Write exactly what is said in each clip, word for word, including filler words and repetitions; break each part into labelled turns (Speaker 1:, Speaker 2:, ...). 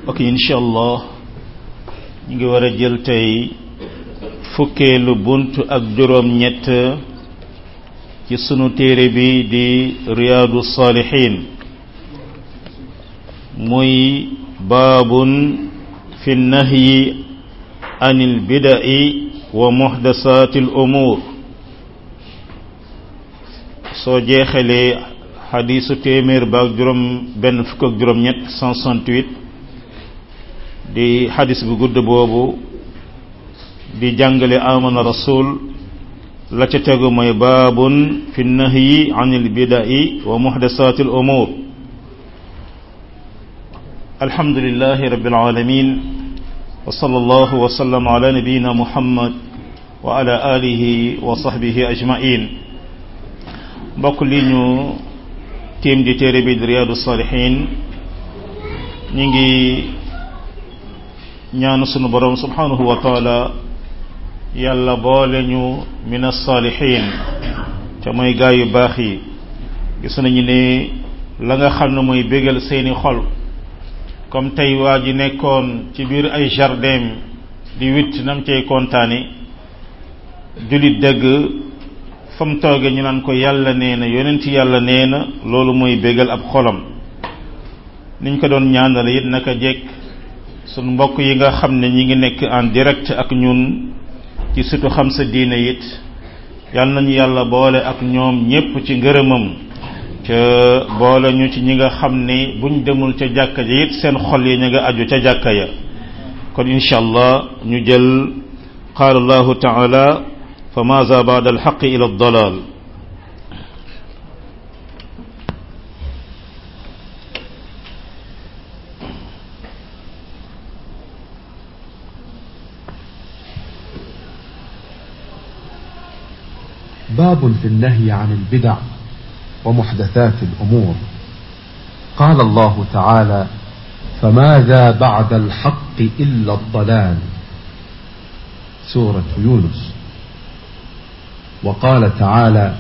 Speaker 1: ok incha allah ñu ngi war a jël tey fukkeelu bunt ak juróom ñett ci sunu téere bi di riyaadu saalihiin muy baabun fi nahyi anil bida'i wa muhdasaatil umuur soo jeexalee xadiisu téeméer ba ak juróom benn fukk ak juróom ñett cent soixante-huit di xadis bu gudd boobu di jàngale amana rasul la ca tegu mooy baabun fi nahyi anil bida'i wa muhdasaatil umuur alhamdulillahi rabbil alamin wa sallallahu wa sallam ala nabiyyina muhammad wa ala alihi wa sahbihi ajma'in mbokk li ñu tiim di téere bi di riyaadu saalihiin ñi ngi ñaanu sunu borom subhanahu wa taala yàlla boole ñu min as-saalihiin te mooy gaa yu baax yi gis nañu ne la nga xam ne mooy bégal seeni xol comme tey waa ji nekkoon ci biir ay jardin di witt nam cay kontaane jullit dëgg fa mu tooge ñu naan ko yàlla nee na yonent yàlla nee na loolu mooy bégal ab xolam niñ ko doon ñaanale it naka jekk sunu mbokk yi nga xam ne ñi ngi nekk en direct ak ñun ci surtout xam sa diine it yal nañu yàlla boole ak ñoom ñépp ci ngërëmam ca boole ñu ci ñi nga xam ne buñ demul ca jàkka ja it seen xol yi ña nga aju ca jàkka ya kon insha allah ñu jël qaala allahu taala fa maaza ba'da al-haqqi ila ad-dalal
Speaker 2: باب في النهي عن البدع ومحدثات الأمور. قال الله تعالى فماذا بعد الحق إلا الضلال سورة يونس. وقال تعالى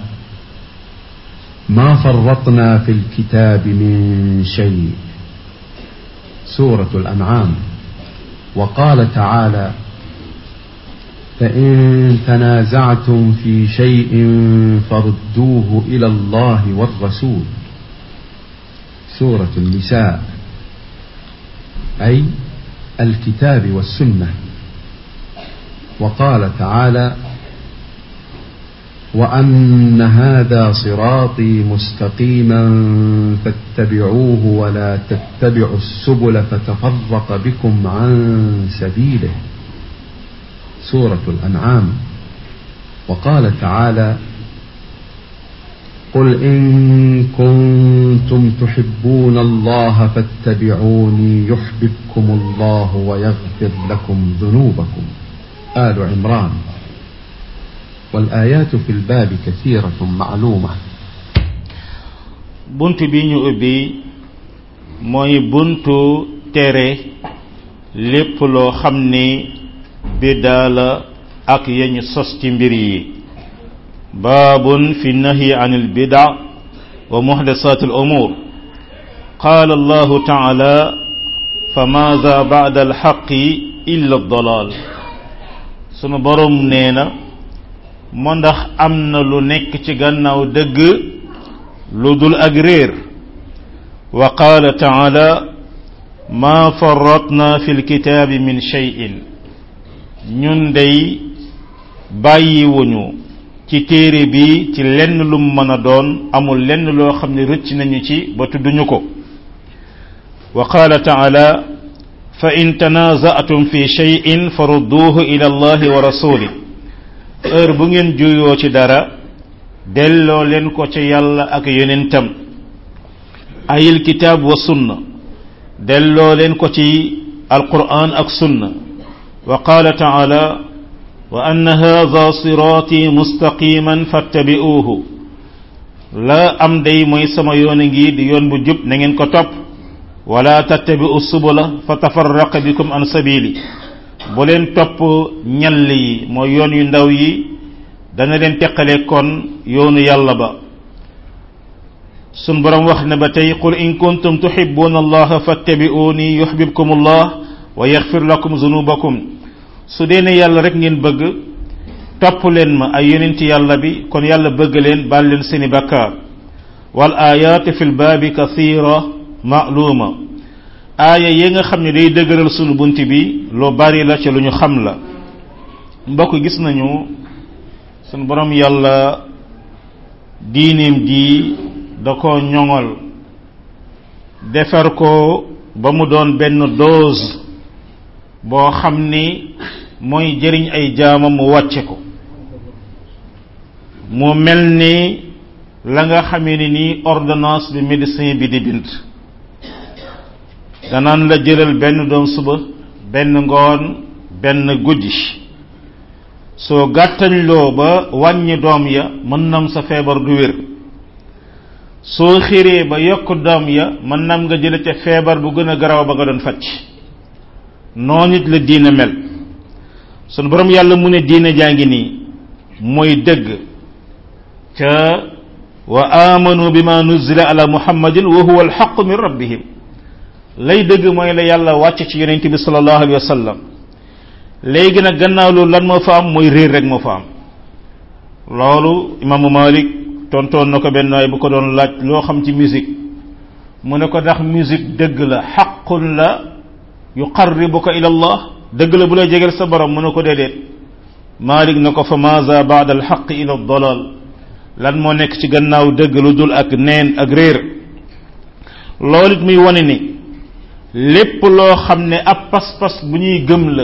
Speaker 2: ما فرطنا في الكتاب من شيء سورة الأنعام. وقال تعالى فإن تنازعتم في شيء فردوه إلى الله والرسول سورة النساء أي الكتاب والسنة. وقال تعالى وأن هذا صراطي مستقيما فاتبعوه ولا تتبعوا السبل فتفرق بكم عن سبيله سورة الأنعام. وقال تعالى قل إن كنتم تحبون الله فاتبعوني يحببكم الله ويغفر لكم ذنوبكم آل عمران. والآيات في الباب كثيرة معلومة.
Speaker 1: buntu bi ñu ubbi mooy buntu tere lépp loo xam ni biddaa la ak yañu sos ci mbir yi. baabun fi nahyi anil bid'a wa muhdasatil umur. qaala allahu ta'ala fa maaza ba'da al haqqi illa ad-dalal. sunu borom nee na moo ndax am na lu nekk ci gannaaw dëgg lu dul ak réer. wa qaala ta'ala ma farratna fil kitaabi min shay'in. ñun dey bàyyiwuñu ci téere bi ci lenn lu mu mën a doon amul lenn loo xam ne rëcc nañu ci ba tudduñu ko. wa qaala ta'ala fa in tanaza'tum fi shay'in farudduhu ila allahi wa rasuli. heure bu ngeen juyoo ci dara delloo leen ko ci yàlla ak yonentam. ayil kitaab wa sunna delloo leen ko ci alquran ak sunna. wa qaala ta'ala wa anna hadha siraati mustaqiman fattabi'uuhu. la am day mooy sama yoon ngi di yoon bu jub na ngeen ko topp. wala tattabi'u subula fa tafarraqa bikum an sabili. bu leen topp ñall yi mooy yoon yu ndaw yi dana leen teqale kon yoonu yàlla ba. sun borom wax na ba tey qul in kuntum tuhibbuna allaha fattabi'uni yuhibbukum allah wa yaghfir lakum dhunubakum su dee ne yàlla rek ngeen bëgg topp leen ma ay yonent yàlla bi kon yàlla bëgg leen baal leen seeni bakkaar wal ayati fil baabi kathira ma'luma aaya yi nga xam ne day dëgëral sunu bunt bi lu bari la ca lu ñu xam la mbokk gis nañu sunu borom yàlla diineem ji da ko ñoŋol defar ko ba mu doon benn dose boo xam ni mooy jëriñ ay jaamam mu wàcce ko mu mel ni la nga xamee ni nii ordonnance bi médecin bi di bind danaan la jëlal benn doom suba benn ngoon benn guddi soo gàttañloo ba wàññi doom ya mën nam sa feebar du wér soo xiree ba yokk doom ya mën nam nga jële ca feebar bu gën a garaw ba nga doon facc noonu it la diine mel sunu borom yàlla mu ne diine jaa ngi nii mooy dëgg ca wa amanu bima nuzila ala muhammadin wa huwa alxaq min rabbihim lay dëgg mooy la yàlla wàcc ci yonent bi sallallahu alayhi wa sallam léegi nag gannaaw loolu lan moo fa am mooy réer rek moo fa am loolu imaamu Malik tontoon na ko benn waay bu ko doon laaj loo xam ci musique mu ne ko ndax musique dëgg la xaqun la yuqarribuka ila allah dëgg la bu lay jegeel sa borom mu ne ko déedéet Malik na ko fa maza baada alxaq ila dalal lan moo nekk ci gannaaw dëgg lu dul ak neen ak réer loolu it muy wane ni lépp loo xam ne ab pas-pas bu ñuy gëm la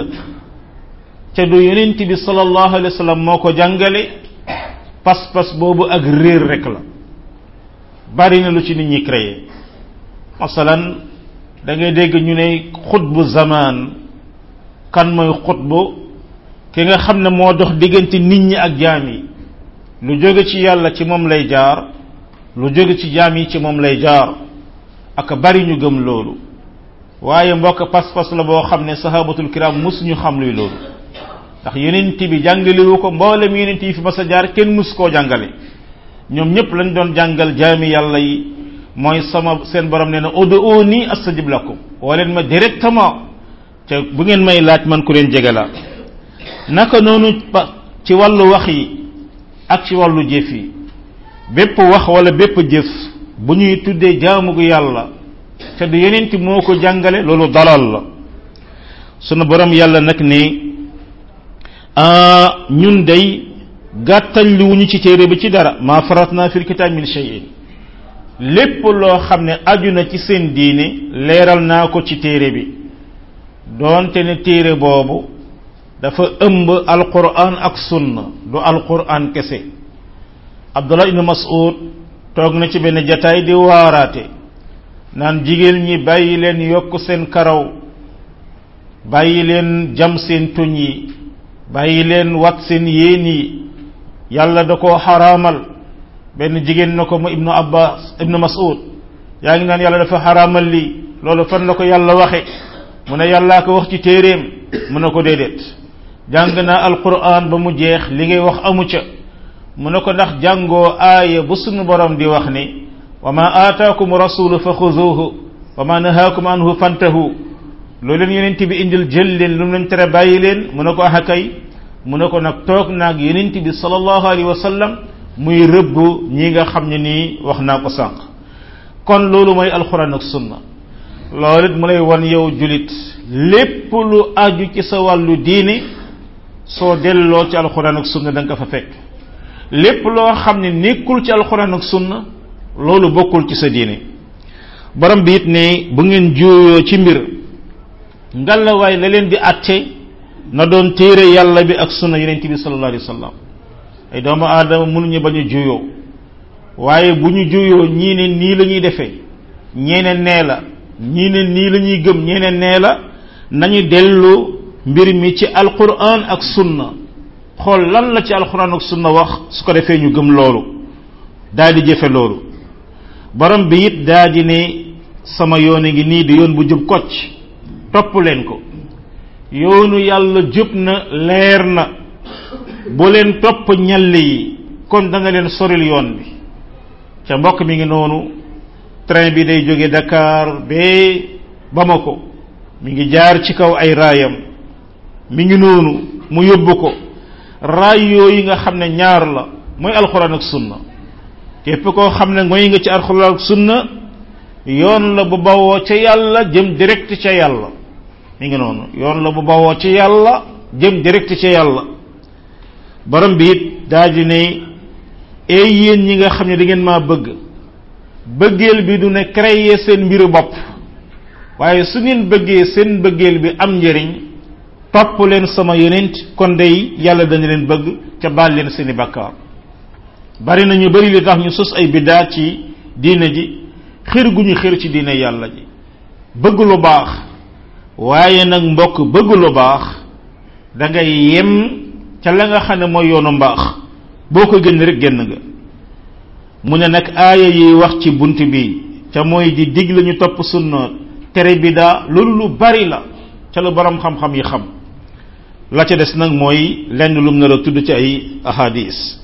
Speaker 1: ca du yonent bi sallallahu alayhi wa sallam moo ko jàngale pas-pas boobu ak réer rek la bari na lu ci nit ñi créé masalan da ngay dégg ñu ne xutbu zamaan kan mooy xutbu ki nga xam ne moo dox diggante nit ñi ak jaam yi lu jóge ci yàlla ci moom lay jaar lu jóge ci jaam yi ci moom lay jaar ak bari ñu gëm loolu waaye mbokk pas-pas la boo xam ne sahabatul kiram musuñu xam luy loolu ndax yonent bi jàngalewu ko mboolem yonent yi fi mas a jaar kenn mus koo jàngale ñoom ñëpp lañ doon jàngal jaami yàlla yi mooy sama seen borom nee na ud'uuni astajib lakum woo leen ma directement te bu ngeen may laaj man ku leen jege la naka noonu ci wàllu wax yi ak ci wàllu jëf yi bépp wax wala bépp jëf bu ñuy tuddee jaamu gu yàlla te du yonent moo ko jàngale loolu dalal la sunu borom yàlla nag ni ñun day gàttañ li wuñu ci téere bi ci dara ma faratna fil kitab min shay'in lépp loo xam ne aju na ci seen diine leeral naa ko ci téere bi doonte ne téere boobu dafa ëmb alquran ak sunna du alquran kese Abdullah ibn Mas'ud toog na ci benn jataay di waaraate naan jigéen ñi bàyyi leen yokk seen karaw bàyyi leen jam seen tuñ yi bàyyi leen wat seen yéen yi yàlla da koo xaraamal benn jigéen na ko mu ibnu Abbas ibnu Mas'ud yaa ngi naan yàlla dafa xaraamal lii loolu fan la ko yàlla waxe mu ne yàllaa ko wax ci téeréem mu ne ko déedéet jàng naa alquran ba mu jeex li ngay wax amu ca mu ne ko ndax jàngoo aaya bu sunu borom di wax ni wa ma aataakum rasulu fa xuzuhu wa ma nahaakum anhu fantahu loolu leen yonent bi indil jël leen lu mu leen tere bàyyi leen mu ne ko axa kay mu ne ko nag toog naag yonent bi sallallahu alayhi wa sallam muy rëbb ñi nga xam ne nii wax naa ko sànq kon loolu mooy alquran ak sunna loolu it mu lay wan yow julit lépp lu aju ci sa wàllu diine soo delloo ci alquran ak sunna da nga ko fa fekk lépp loo xam ne nekkul ci alquran ak sunna loolu bokkul ci sa diine borom bi it ne bu ngeen juuyoo ci mbir ngalawaay la leen di atte na doon téere yàlla bi ak sunna yonent bi sallallahu alayhi wa sallam ay doomu aadama mënuñu bañ a juyoo waaye bu ñu juyoo ñii ne nii la ñuy defee ñeneen nee la ñii ne nii la ñuy gëm ñeneen nee la nañu dellu mbir mi ci alquran ak sunna xool lan la ci alquran ak sunna wax su ko defee ñu gëm loolu daal di jëfe loolu borom bi it daal di ne sama yoon ngi nii di yoon bu jub kocc topp leen ko yoonu yàlla jub na leer na bu leen topp ñall yi kon da nga leen soril yoon bi ca mbokk mi ngi noonu train bi day jóge Dakar ba Bamako mi ngi jaar ci kaw ay raayam mi ngi noonu mu yóbbu ko raay yooyu nga xam ne ñaar la mooy alxuraan ak sunna képp koo xam ne mooy nga ci alxuraan ak sunna yoon la bu bawoo ca yàlla jëm direct ca yàlla mi ngi noonu yoon la bu bawoo ca yàlla jëm direct ca yàlla borom bi it daal di ne ey yéen ñi nga xam ne da ngeen maa bëgg bëggeel bi du ne créer seen mbiru bopp waaye su ngeen bëggee seen bëggeel bi am njëriñ topp leen sama yonent kon day yàlla dañu leen bëgg ca baal leen seeni bakkaar bari na ñu bari li tax ñu sos ay biddaa ci diine ji xir gu ñu xir ci diine yàlla ji bëgg lu baax waaye nag mbokk bëgg lu baax da ngay yem ca la nga xam ne mooy yoonu mbaax boo ko génn rek génn nga mu ne nag aaya yi wax ci bunt bi ca mooy di dig lañu topp sunna tere biddaa loolu lu bari la ca lu borom xam-xam yi xam la ca des nag mooy lenn lum nar a tudd ci ay ahadis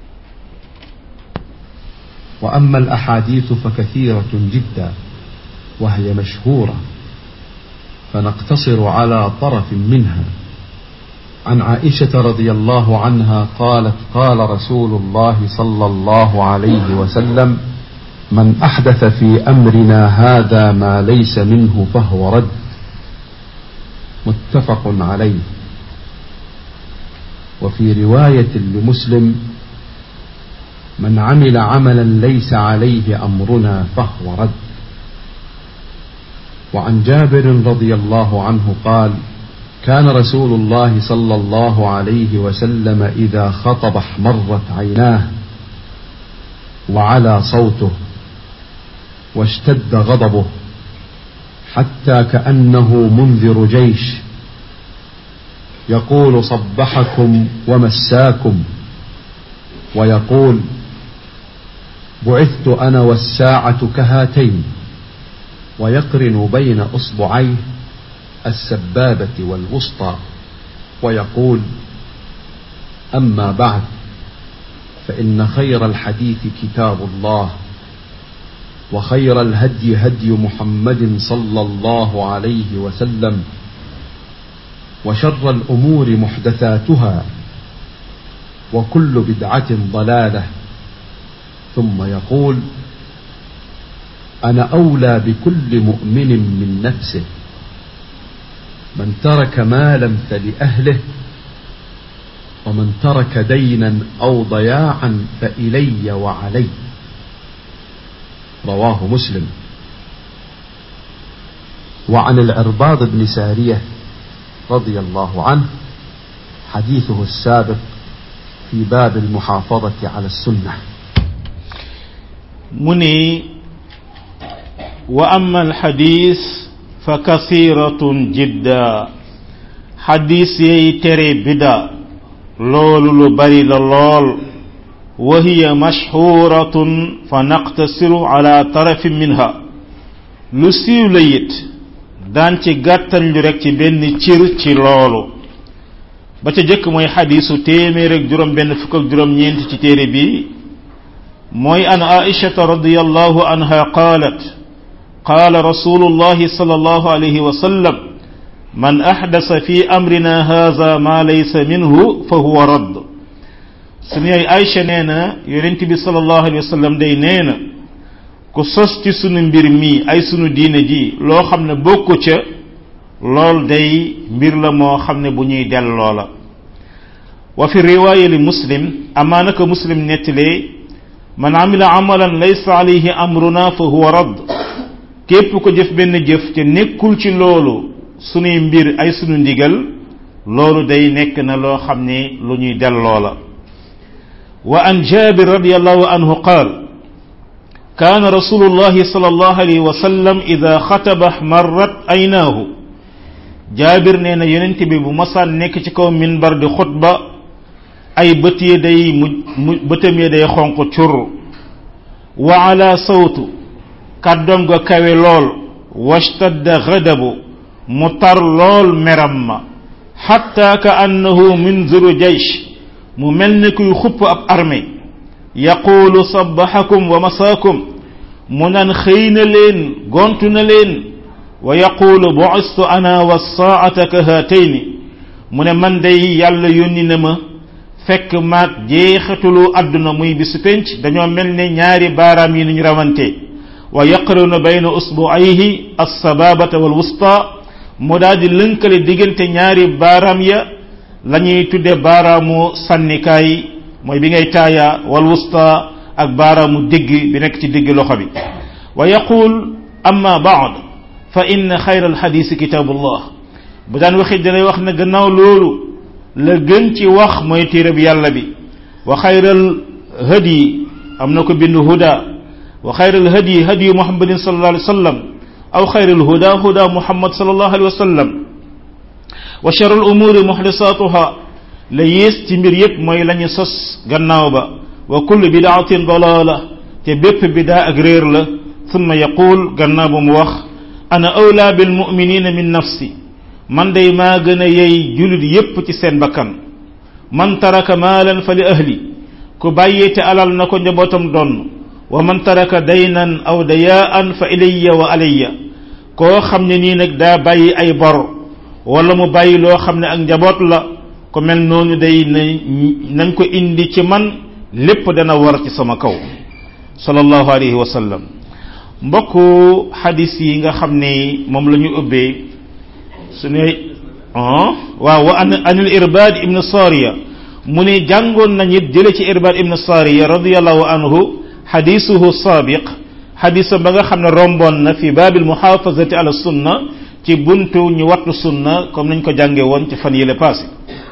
Speaker 2: وأما الأحاديث فكثيرة جدا وهي مشهورة فنقتصر على طرف منها عن عائشة رضي الله عنها قالت قال رسول الله صلى الله عليه وسلم من أحدث في أمرنا هذا ما ليس منه فهو رد متفق عليه. وفي رواية لمسلم من عمل عملا ليس عليه أمرنا فهو رد. وعن جابر رضي الله عنه قال كان رسول الله صلى الله عليه وسلم إذا خطب احمرت عيناه وعلى صوته واشتد غضبه حتى كأنه منذر جيش يقول صبحكم ومساكم ويقول بعثت أنا والساعة كهاتين ويقرن بين أصبعيه السبابة والوسطى ويقول أما بعد فإن خير الحديث كتاب الله وخير الهدي هدي محمد صلى الله عليه وسلم وشر الأمور محدثاتها وكل بدعة ضلالة ثم يقول أنا أولى بكل مؤمن من نفسه من ترك مالا فلأهله ومن ترك دينا أو ضياعا فإلي وعلي رواه مسلم. وعن العرباض بن سارية رضي الله عنه حديثه السابق في باب المحافظة على السنة.
Speaker 1: مني وأما الحديث فكثيرة جدا حديث يتري بدا لول لبري لول وهي مشهورة فنقتصر على طرف منها لسيو ليت دانتي غاتن رek ci benn cir ci loolu ba ca jëkk mooy xadiisu téeméer ak juróom benn fukk ak juróom ñeent ci téere bi mooy an Aisha radiyallahu anha qalat قال رسول الله صلى الله عليه وسلم من أحدث في أمرنا هذا ما ليس منه فهو رد. سني عائشة نينا يرنتي صلى الله عليه وسلم دي نينا ku sos ci sunu mbir mi ay sunu diine ji loo xam ne bokku ca lool day mbir la moo xam ne bu ñuy delloo la. wa fi riwaaya li muslim amaana ko muslim nettalee man amila amalan laysa alayhi amruna fa huwa radd. képp ko jëf benn jëf te nekkul ci loolu sunuy mbir ay sunu ndigal loolu day nekk na loo xam ne lu ñuy delloo la. wa an Jabir radiyallahu anhu qaal كان رسول الله صلى الله عليه وسلم إذا خطب احمرت عيناه. جابر نينا يونت بي بو مسان نيك ci kaw minbar di khutba ay bët yi day bëtam yi day xonq cur wa ala sawtu kàddoom ga kawe lool washtadda ghadabu mu tar lool meram ma hatta ka annahu minziru jaysh mu mel ni kuy xupp ab armée yaqulu sabbahakum wa masaakum mu naan xëy na leen gontu na leen wa yaqulu bu'istu ana was-saa'ata ka haatayni mu ne man day yàlla yónni na ma fekk maag jeexatulu àdduna muy bisu penc dañoo mel ne ñaari baaraam yi nuñ rawante wa yaqrunu bayna usbu'ayhi as-sababata wal wusta mu daal di lënkale diggante ñaari baaraam ya la ñuy tudde baaraamu sànnikaay mooy bi ngay taaya wal wusta ak baaraamu digg bi nekk ci digg loxo bi wa yaqul amma ba'd fa inna xayra alxadisi kitabullah bu daan waxit dalay wax ne gannaaw loolu la gën ci wax mooy téere bi yàlla bi wa xayral hadi am na ko bind huda wa xayral hadi hadi muhammadin sallallahu alayhi wa sallam aw xayral huda huda muhammad sallallahu alayhi wa sallam wa sharral umuri muhdasatuha la yées ci mbir yépp mooy la ñu sos gannaaw ba wa kullu bidaatin dalala te bépp bidaa ak réer la thumma yaqul gannaaw ba mu wax ana awla bil muminina min nafsi man day maa gën a yey julit yépp ci seen bakkan man taraka maalan fa li ahli ku bàyyee te alal na ko njabootam donn wa man taraka daynan aw dayaan fa ilayya wa alayya koo xam ne nii nag daa bàyyi ay bor wala mu bàyyi loo xam ne ak njaboot la ko mel noonu day nañ ko indi ci man lépp dana war ci sama kaw sallallahu alayhi wa sallam mbokku xadis yi nga xam ne moom la ñu ubbee su ne waaw wa an anil irbad ibn sariya mu ne jàngoon nañ it jële ci irbad ibn sariya radiyallahu anhu xadisuhu saabiq xadisa ba nga xam ne romboon na fi baabil muhafazati ala sunna ci buntu ñu wattu sunna comme nañ ko jànge woon ci fan yële passé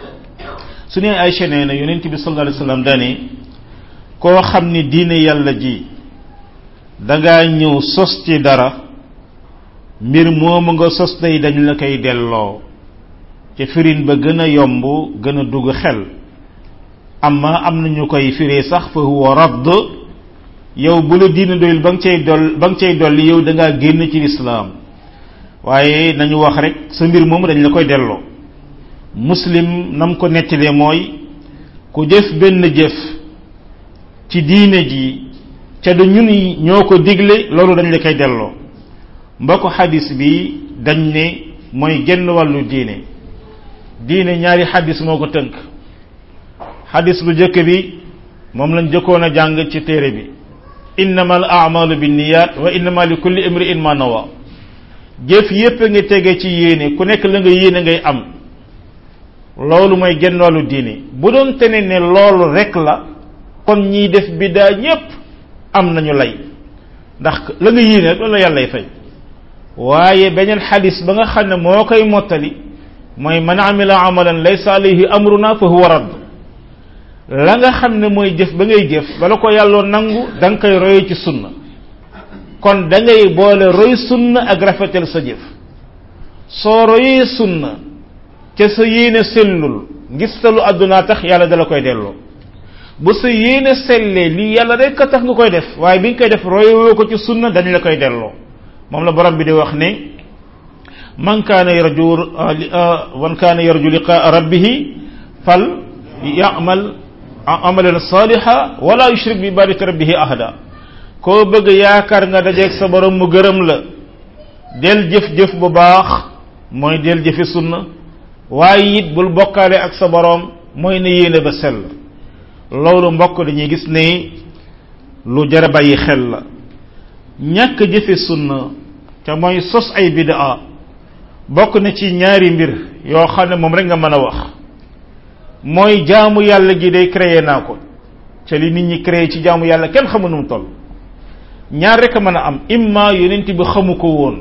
Speaker 1: su ne Aysa nee na yonent bi sallallahu alayhi wasallam dane koo xam ni diine yàlla ji dangaa ñëw sos ci dara mbir moomu nga sos day dañ la koy delloo ci firin ba gën a yomb gën a dugg xel amma am na ñu koy firee sax fa huwa radd yow bu la diine doyul ba nga cay doll ba nga cay dolli yow dangaa génn ci lislaam waaye nañu wax rek sa mbir moomu dañ la koy delloo muslim nam ko nettalee mooy ku jëf benn jëf ci diine ji ca du ñun ñoo ko digle loolu dañ la koy delloo mbokk xadis bi dañ ne mooy genn wàllu diine diine ñaari xadis moo ko tënk xadis bu jëkk bi moom lañ jëkkoon a jàng ci téere bi innamal a'malu binniyat wa innama li kulli imri'in ma nawa jëf yépp nga tege ci yéene ku nekk la nga yéene ngay am loolu mooy genn wàllu diine bu doon tene ne loolu rek la kon ñiy def biddaa ñépp am nañu lay ndax la nga yéene rek loolu la yàllay fay waaye beneen xadis ba nga xam ne moo koy mottali mooy man amila amalan laysa alayhi amruna fa huwa radd la nga xam ne mooy jëf ba ngay jëf bala ko yàlloo nangu da nga koy roye ci sunna kon da ngay boole roy sunna ak rafetal sa jëf soo royee sunna ca sa yéene sellul ngistalu àdduna tax yàlla dala koy delloo bu sa yéene sellee lii yàlla rek a tax nga koy def waaye bi nga koy def royewoo ko ci sunna dañ la koy delloo moom la borom bi di wax ne man kaana yarju man kaana yarju liqaa rabbihi fal ya'mal amalan salihan wala yushrik bi ibadati rabbihi ahada koo bëgg yaakaar nga dajeeg sa borom mu gërëm la del jëf-jëf bu baax mooy del jëfi sunna waaye it bul bokkaale ak sa borom mooy ne yéene ba sell loolu mbokk dañuy gis ne lu jar a bàyyi xel la ñàkk jëfe sunna te mooy sos ay bidaa bokk na ci ñaari mbir yoo xam ne moom rek nga mën a wax mooy jaamu yàlla gi day créé naa ko ca li nit ñi créé ci jaamu yàlla kenn xamu nu mu toll ñaar rek a mën a am imma yonent bi xamu ko woon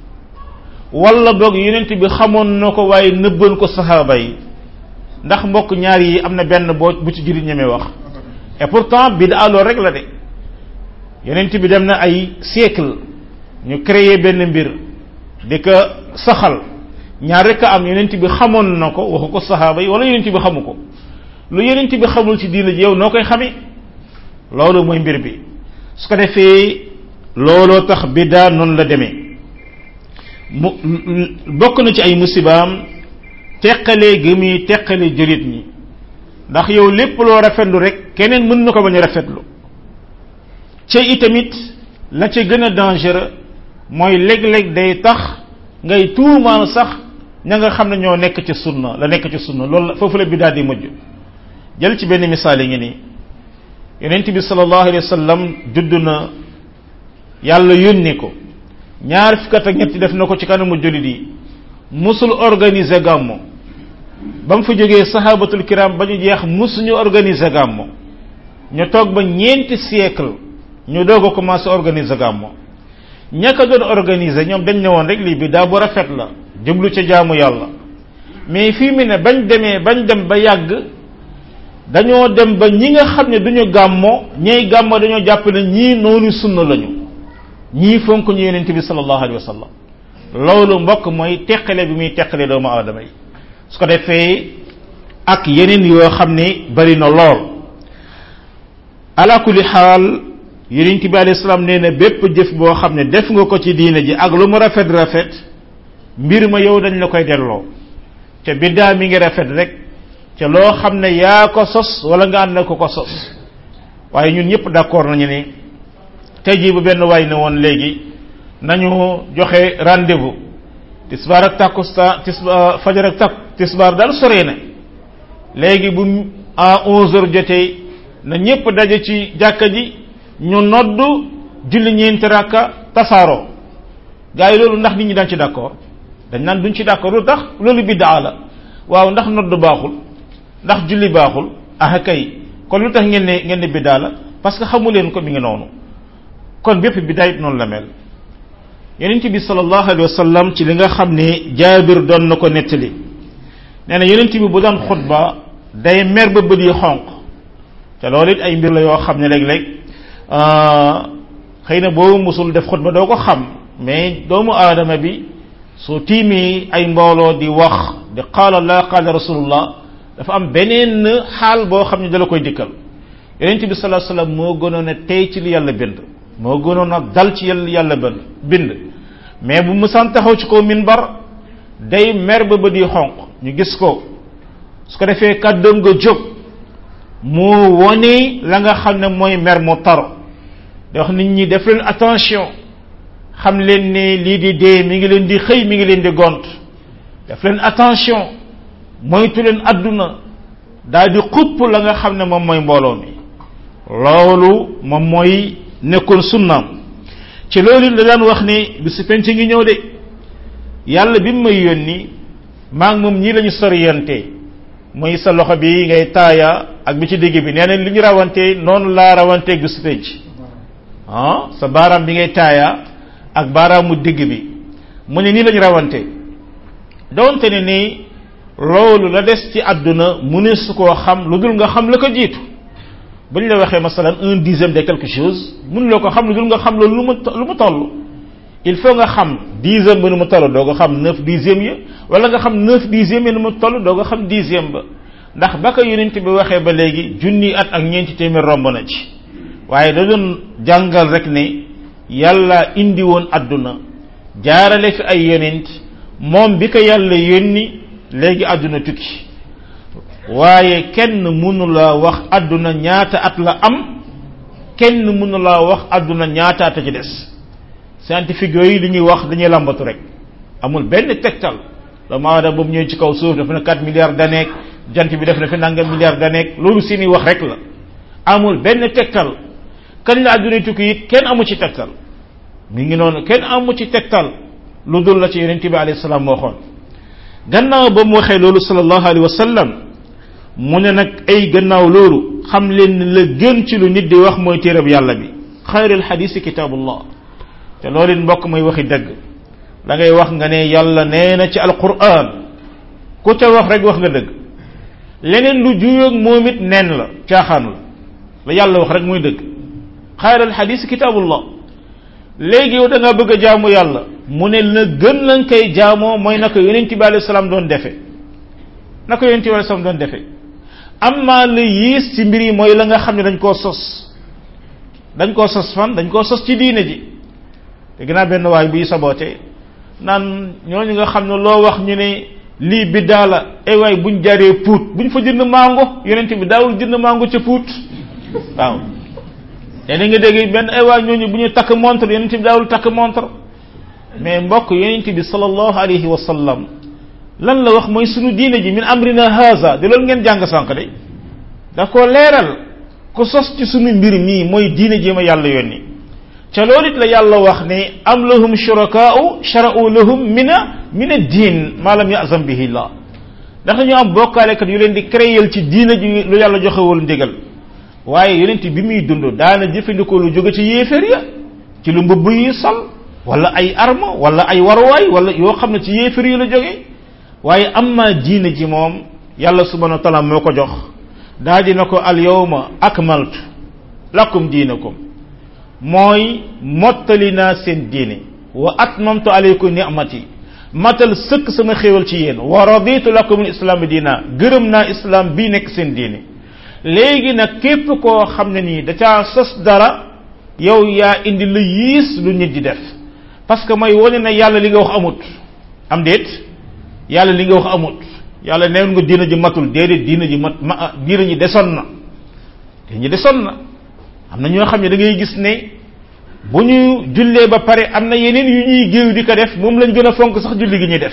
Speaker 1: wala boog yonent bi xamoon na ko waaye nëbboon ko saxaaba yi ndax mbokk ñaar yi am na benn boo bu ci jullit ñemee wax et pourtant bid'a loolu rek la de yonent bi dem na ay siècle ñu créé benn mbir di ko saxal ñaar rek a am yonent bi xamoon na ko waxu ko saxaaba yi wala yonent bi xamu ko lu yonent bi xamul ci diina ji yow noo koy xamee loolu mooy mbir bi su ko defee looloo tax biddaa noonu la demee mu bokk na ci ay musibaam teqalee gi muy teqale jullit ñi ndax yow lépp loo rafetlu rek keneen mën na ko bañ a rafetlu ca itamit la ca gën a dangereux mooy léeg-léeg day tax ngay tuumaal sax ña nga xam ne ñoo nekk ci sunna la nekk ci sunna loolu foofu la biddaa di mujj jël ci benn misaal yi ngi nii yonent bi sallallahu alayhi wa sallam judd na yàlla yónni ko ñaar fukk ak ñetti def na ko ci kanamu jullit yi musul organiser gàmmo ba mu fa jógee sahabatul kiram ba ñu jeex musuñu organiser gàmmo ñu toog ba ñeenti siècle ñu doog a commencé organiser gàmmo ña ko doon organiser ñoom dañ ne woon rek lii bi daa bu rafet la jublu ca jaamu yàlla mais fii mu ne bañ demee bañ dem ba yàgg dañoo dem ba ñi nga xam ne duñu gàmmo ñey gàmmo dañoo jàpp ne ñii noonu sunna lañu ñii fonk ñu yonent bi sallallahu alayhi wa sallam loolu mbokk mooy teqale bi muy teqale doomu aadama yi su ko defee ak yeneen yoo xam ne bari na lool ala kulli xaal yonent bi alayhi salaam nee na bépp jëf boo xam ne def nga ko ci diine ji ak lu mu rafet rafet mbir ma yow dañ la koy delloo ca biddaa mi ngi rafet rek ca loo xam ne yaa ko sos wala nga ànd na ko ko sos waaye ñun ñëpp d'accord nañu ne tey jii bu benn waay ne woon léegi nañu joxe rendez-vous tisbaar ak takkusaan tisbaar fajar ak tak tisbaar daal sore na léegi bu à onze heures jotee na ñëpp daje ci jàkka ji ñu nodd julli ñeenti rakka tasaaroo gars yi loolu ndax nit ñi daan ci d'accord dañ naan duñ ci d'accord lu tax loolu biddaa la waaw ndax nodd baaxul ndax julli baaxul ah kay kon lu tax ngeen ne ngeen ne biddaa la parce que xamu leen ko mi ngi noonu kon bépp biddaa it noonu la mel yonent bi sallallahu alayhi wa sallam ci li nga xam ne jaabir doon na ko nettali nee na yonent bi bu daan xutba day mer ba bët yi xonq te loolu it ay mbir la yoo xam ne léeg-léeg xëy na boobu musul def xutba doo ko xam mais doomu aadama bi soo tiimee ay mbooloo di wax di qaala allah qaala rasulullah dafa am beneen xaal boo xam ne dala koy dikkal yonent bi sallallahu alayhi wa sallam moo gënoon a tey ci li yàlla bind moo gënoon a dal ci yàlla yàlla bind mais bu musaan taxaw ci kaw minbar day mer ba bët yi xonq ñu gis ko su ko defee kàddoom nga jóg mu wone la nga xam ne mooy mer mu tar da wax nit ñi def leen attention xam leen ne lii di dee mi ngi leen di xëy mi ngi leen di gont def leen attention moytu leen adduna daal di xupp la nga xam ne moom mooy mbooloo mi loolu moom mooy nekkoon sunnaam ci loolu la daan wax ne bisu penc ngi ñëw de yàlla bi mu may yónni maa ngi moom ñii lañu soriyante mooy sa loxo bi ngay taaya ak bi ci digg bi nee na li ñu rawante noonu laa rawanteeg bisu penc ah sa baaraam bi ngay taaya ak baaraamu digg bi mu ne nii lañu rawante doonte ne ni loolu la des ci àdduna mu ne su koo xam lu dul nga xam la ko jiitu bu ñu la waxee masalan un dixième de quelque chose mënuloo ko xam lu dul nga xam loolu lu mu lu mu toll il faut nga xam dixième ba nu mu toll doo ko xam neuf dixième ya wala nga xam neuf dixième ya nu mu toll doo ko xam dixième ba ndax ba ko yonent bi waxee ba léegi junni at ak ñeenti téeméer romb na ci waaye da doon jàngal rek ne yàlla indi woon àdduna jaarale fi ay yonent moom bi ko yàlla yónni léegi àdduna tukki waaye kenn mënu la wax àdduna ñaata at la am kenn mënu la wax àdduna ñaata at a ci des scientifique yooyu li ñuy wax dañuy lambatu rek amul benn tegtal doomu aadama boobu ñëw ci kaw suuf dafa na quatre milliards d'années jant bi def na fi nangam milliards d'années loolu seeni wax rek la amul benn tegtal kañ la àdduna tukki it kenn amu ci tegtal mi ngi noonu kenn amu ci tegtal lu dul la ci yonent bi alayhi salaam waxoon gannaaw ba mu waxee loolu sallallahu alayhi wa sallam mu ne nag ay gannaaw loolu xam leen la gën ci lu nit di wax mooy téereb yàlla bi xayrul xadiisi kitaabullah te loolu mbokk mooy waxi dëgg da ngay wax nga ne yàlla nee na ci alquran ku ca wax rek wax nga dëgg leneen lu juyoog moom it nen la caaxaan la la yàlla wax rek mooy dëgg xayrul xadiisi kitaabullah léegi yow da nga bëgg a jaamu yàlla mu ne la gën lañ koy jaamoo mooy naka yonent bi alayhi salaam doon defe naka yonent bi alayhi salaam doon defe amma la yiis ci mbir yi mooy la nga xam ne dañ koo sos dañ koo sos fan dañ koo sos ci diine ji te gannaaw benn waay buy saboote naan ñooñu nga xam ne loo wax ñu ne lii biddaa la ay waay buñ jaree puut buñ fa jënd mango yonent bi daawul jënd mango ca puut waaw léegi nga dégg benn ay waa ñooñu bu ñu takk montre yonent bi daawul takk montre mais mbokk yonent bi sallallahu alayhi wa sallam lan la wax mooy sunu diine ji min amrina haza de loolu ngeen jàng sànq de da ko leeral ku sos ci sunu mbir mii mooy diine ji ma yàlla yónni ca loolu it la yàlla wax ne am lahum shurakaa'u shara'u lahum mina min ad-diin ma lam ya'zam bihi Allah ndax dañu am bokkaalekat yu leen di créer ci diine ji lu yàlla joxewul ndigal waaye yonent bi muy dund daana jëfandikoo lu jóge ci yéeféer ya ci lu mbubb yi sol wala ay arme wala ay waruwaay wala yoo xam ne ci yéeféer yi la jóge waaye amma diine ji moom yàlla subhanahu wa ta'ala moo ko jox daa dina ko al yawma akmaltu lakum diinakum mooy mottali naa seen diine wa atmamtu alaykum ni'mati matal sëkk sama xéewal ci yéen wa raditu lakum al-islam diina gërëm naa islam bii nekk seen diine léegi nag képp koo xam ne nii da caa sos dara yow yaa indi lu yiis lu nit di def parce que mooy wane na yàlla li nga wax amut am déet yàlla li nga wax amut yàlla neen nga diina ji matul déedéet diina ji mat ma diina ji desoon na diina ji desoon na am na ñoo xam ne da ngay gis ne bu ñu jullee ba pare am na yeneen yu ñuy géew di ko def moom lañ gën a fonk sax julli gi ñuy def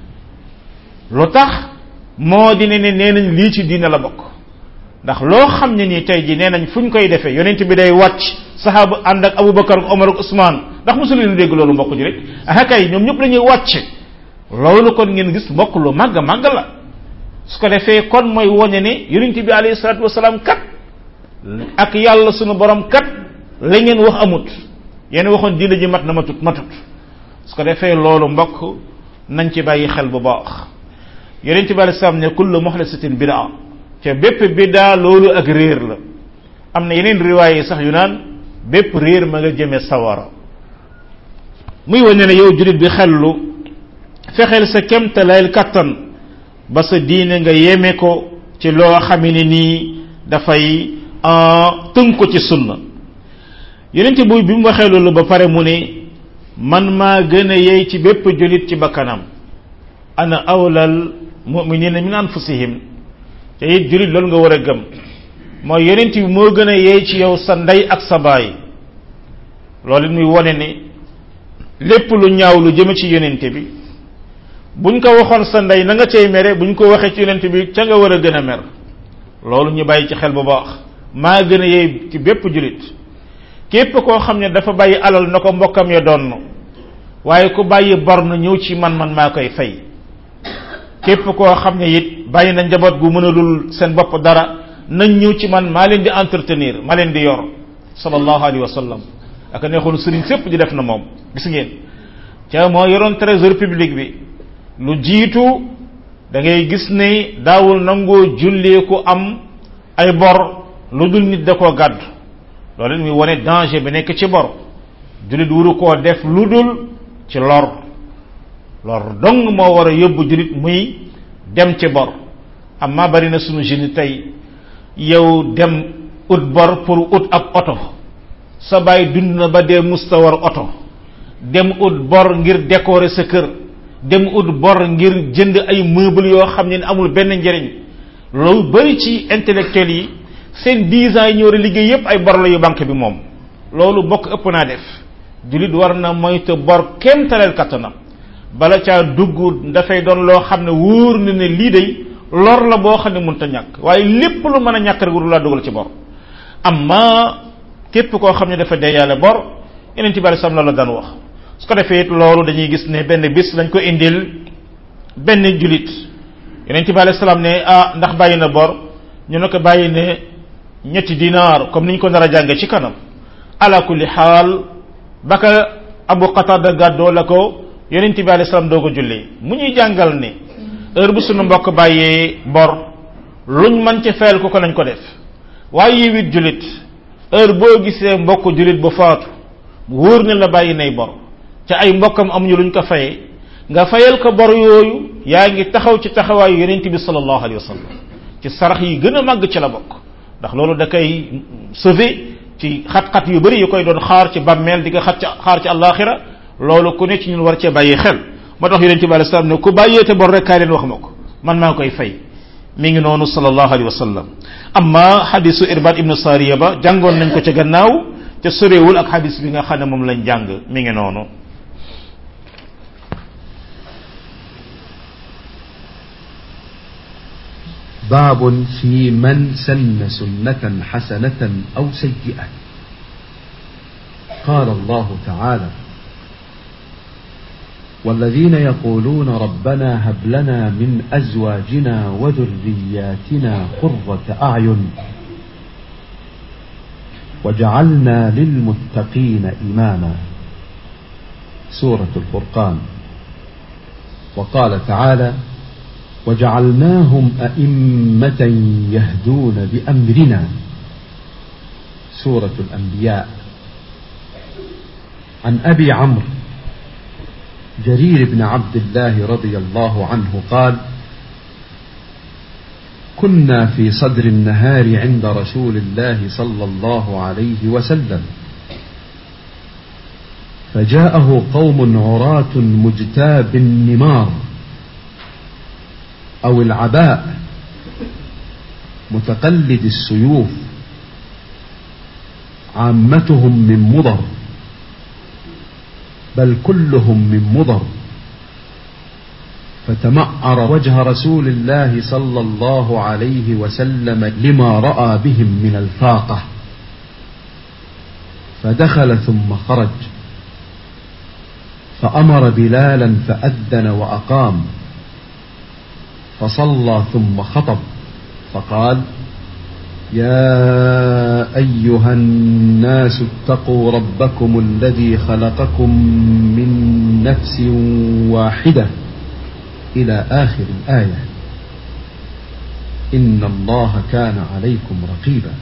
Speaker 1: lu tax moo di ne ne nee nañ lii ci diina la bokk ndax loo xam ne nii tey ji nee nañ fu ñu koy defee yonent bi day wàcc sahaaba ànd ak Abubakar ak Omar ak Usmaan ndax mosu leen dégg loolu mbokk ji rek ah kay ñoom ñëpp dañuy wàcc loolu kon ngeen gis mbokk lu màgg màgg la su ko defee kon mooy woñe ne yonent bi alayhi salaatu wasalaam kat ak yàlla sunu borom kat la ngeen wax amut yéen waxoon diina ji mat na matut matut su ko defee loolu mbokk nañ ci bàyyi xel bu baax yonent bi alayhi salaam ne kullu muhdathatin bid'a te bépp bid'a loolu ak réer la am na yeneen riwaay yi sax yu naan bépp réer ma nga jëme sawara muy wane ne yow julit bi xellu fexeel sa kemtalayel kattan ba sa diine nga yeme ko ci loo xam ne nii dafay tënk ko ci sunna yonent buy bi mu waxee loolu ba pare mu ne man maa gën a yey ci bépp julit ci bakkanam ana awlal mu'minina min anfusihim te it julit loolu nga war a gëm mooy yonent bi moo gën a yey ci yow sa ndey ak sa baay loolu it muy wone ne lépp lu ñaaw lu jëm ci yonent bi buñ ko waxoon sa ndey na nga cay mere buñ ko waxee ci yonent bi ca nga war a gën a mer loolu ñu bàyyi ci xel bu baax maa gën a yey ci bépp julit képp koo xam ne dafa bàyyi alal na ko mbokkam ya doon waaye ku bàyyi bor na ñëw ci man man maa koy fay képp koo xam ne it bàyyi na njaboot gu mënalul seen bopp dara nañ ñëw ci man maa leen di entretenir maa leen di yor sallallahu alayhi wa sallam ak neexoon sëriñ sépp di def na moom gis ngeen ca moo yoroon trésor public bi lu jiitu da ngay gis ne daawul nangoo jullee ku am ay bor lu dul nit da koo gàddu loolu muy wane danger bi nekk ci bor jullit wuru koo def lu dul ci lor lor dong moo war a yóbbu jullit muy dem ci bor amma bari na sunu jeune tey yow dem ut bor pour ut ab oto sa baay dund na ba dee mustawar oto dem ut bor ngir décorer sa kër dem ut bor ngir jënd ay meubles yoo xam ne amul benn njëriñ loolu bari ci intellectuel yi seen dix ans yi ñu war a liggéey yépp ay bor la yu banque bi moom loolu bokk ëpp naa def jullit war na moytu bor kenn taleel kattanam bala caa dugg dafay doon loo xam ne wóor na ne lii day lor la boo xam ne mënta ñàkk waaye lépp lu mën a ñàkk rek wuru laa dugal ci bor amma képp koo xam ne dafa dee yàlla bor yeneen ci bari sam la la daan wax su ko defee it loolu dañuy gis ne benn bis lañ ko indil benn jullit yeneen ci bari salaam ne ah ndax bàyyi na bor ñu ne ko bàyyi ne ñetti dinaar comme niñ ko nar a jànge ci kanam ala kulli xaal baka Abu Qatada gàddoo la ko yonent bi alayhi salaam doog a julli mu ñuy jàngal ne heure bu sunu mbokk bàyyee bor luñ mën ci fayal ko ko nañ ko def waaye yiwit jullit heure boo gisee mbokk jullit bu faatu wóor na la bàyyi nay bor ca ay mbokkam amuñu luñ ko fayee nga fayal ko bor yooyu yaa ngi taxaw ci taxawaayu yonent bi sallallahu alayhi wa sallam ci sarax yi gën a màgg ci la bokk ndax loolu da koy sauver ci xat-xat yu bari yu koy doon xaar ci bàmmeel di ko xat ci xaar ci àllaaxira loolu ku ne ci ñun war cee bàyyi xel moo tax yonent bi alayhi salaam ne ku bàyyeete bor rek kaay leen wax ma ko man maa koy fay mi ngi noonu sallallahu alayhi wa sallam amma hadisu Irbad ibnu Sariya ba jàngoon nañ ko ca gannaaw te sorewul ak hadis bi nga xam ne moom lañ jàng mi ngi noonu.
Speaker 2: باب في من سن سنة حسنة أو سيئة. قال الله تعالى: والذين يقولون ربنا هب لنا من أزواجنا وذرياتنا قرة أعين وجعلنا للمتقين إماما. سورة الفرقان. وقال تعالى: وجعلناهم أئمة يهدون بأمرنا. سورة الأنبياء. عن أبي عمرو جرير بن عبد الله رضي الله عنه قال: كنا في صدر النهار عند رسول الله صلى الله عليه وسلم، فجاءه قوم عراة مجتاب النمار أو العباء متقلد السيوف، عامتهم من مضر، بل كلهم من مضر، فتمعر وجه رسول الله صلى الله عليه وسلم لما رأى بهم من الفاقة، فدخل ثم خرج، فأمر بلالا فأذن وأقام، فصلى ثم خطب فقال: يا أيها الناس اتقوا ربكم الذي خلقكم من نفس واحدة إلى آخر الآية، إن الله كان عليكم رقيبا.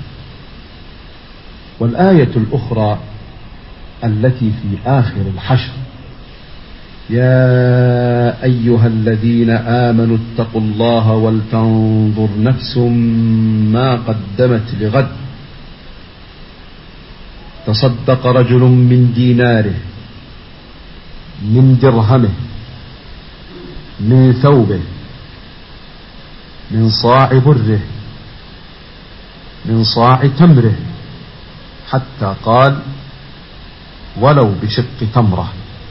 Speaker 2: والآية الأخرى التي في آخر الحشر: يا أيها الذين آمنوا اتقوا الله ولتنظر نفس ما قدمت لغد، تصدق رجل من ديناره، من درهمه، من ثوبه، من صاع بره، من صاع تمره، حتى قال: ولو بشق تمره.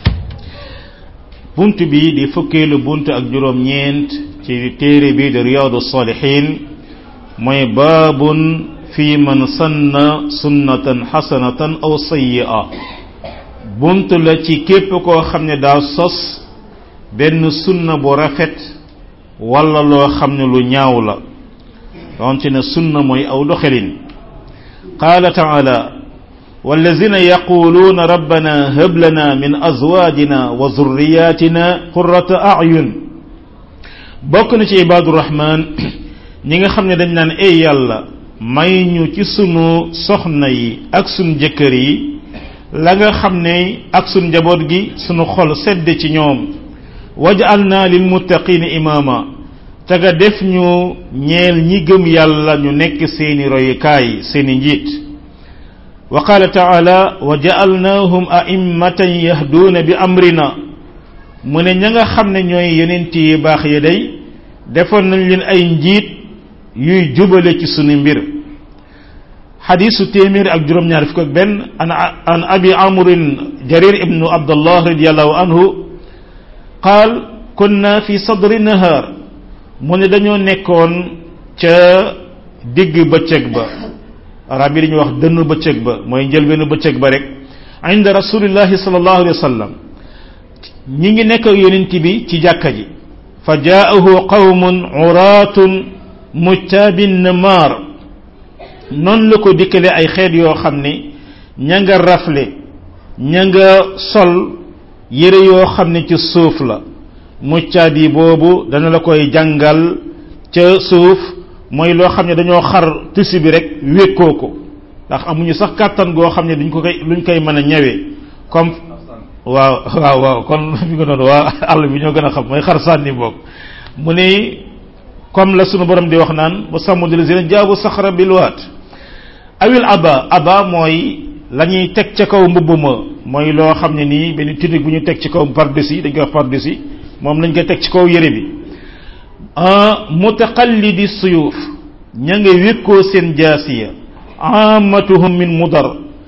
Speaker 1: bunt bi di fukkeelu bunt ak juróom ñeent ci téere bi di riyaadu salihin mooy baabun fi man sanna sunnatan xasanatan aw sayyi'a. bunt la ci képp koo xam ne daa sos benn sunna bu rafet wala loo xam ne lu ñaaw la donte ne sunna mooy aw doxalin. qaala taala: والذين يقولون ربنا هب لنا من أزواجنا وذرياتنا قرة أعين. bokk na ci ibaadu rahmaan ñi nga xam ne dañ naan ay yàlla may ñu ci sunu soxna yi ak sunu jëkkër yi la nga xam ne ak sunu njaboot gi sunu xol sedd ci ñoom. waj'alna lil muttaqina imaama, te nga def ñu ñeel ñi gëm yàlla ñu nekk seeni royukaay seeni njiit. wa qaala taala: wa ja'alnaahum a'immatan yahduuna bi amrina. mu ne ña nga xam ne ñooy yonent yi baax yi day defoon nañ leen ay njiit yuy jubale ci sunu mbir. xadiisu téeméer ak juróom-ñaar fukk ak benn an an abi amrin jarir ibnu abdullah radiyallahu anhu qaal: kunna fi sadri nahaar. mu ne dañoo nekkoon ca digg bëccëg ba. arab yi dañuy wax dënnu bëccëg ba mooy njëlbeenu bëccëg ba rek. inda rasulillahi sallallahu alayhi wa sallam. ñi ngi nekk ak yonent bi ci jàkka ji. fa jaahu qawmun uraatun mujtabin namar. noonu la ko dikkale ay xeet yoo xam ne ña nga rafle ña nga sol yére yoo xam ne ci suuf la. muccabi boobu dana la koy jàngal ca suuf mooy loo xam ne dañoo xar tissu bi rek wékkoo ko ndax amuñu sax kàttan goo xam ne duñ ko koy luñ koy mën a ñawee comme waaw waaw waaw kon fi nga doon waa àll bi ñoo gën a xam mooy xar sànni boog. mu ne comme la sunu borom di wax naan ba sàmm di la seen jaabu saxara bilwaat. awil aba aba mooy la ñuy teg ca kaw mbubb ma mooy loo xam ne nii benn tunique bu ñu teg ci kaw par-dessus dañ koy wax par-dessus moom lañ koy teg ci kaw yére bi. mutaqallidi suyuf ña nga wékkoo seen jaasiya. amatuhum min mudar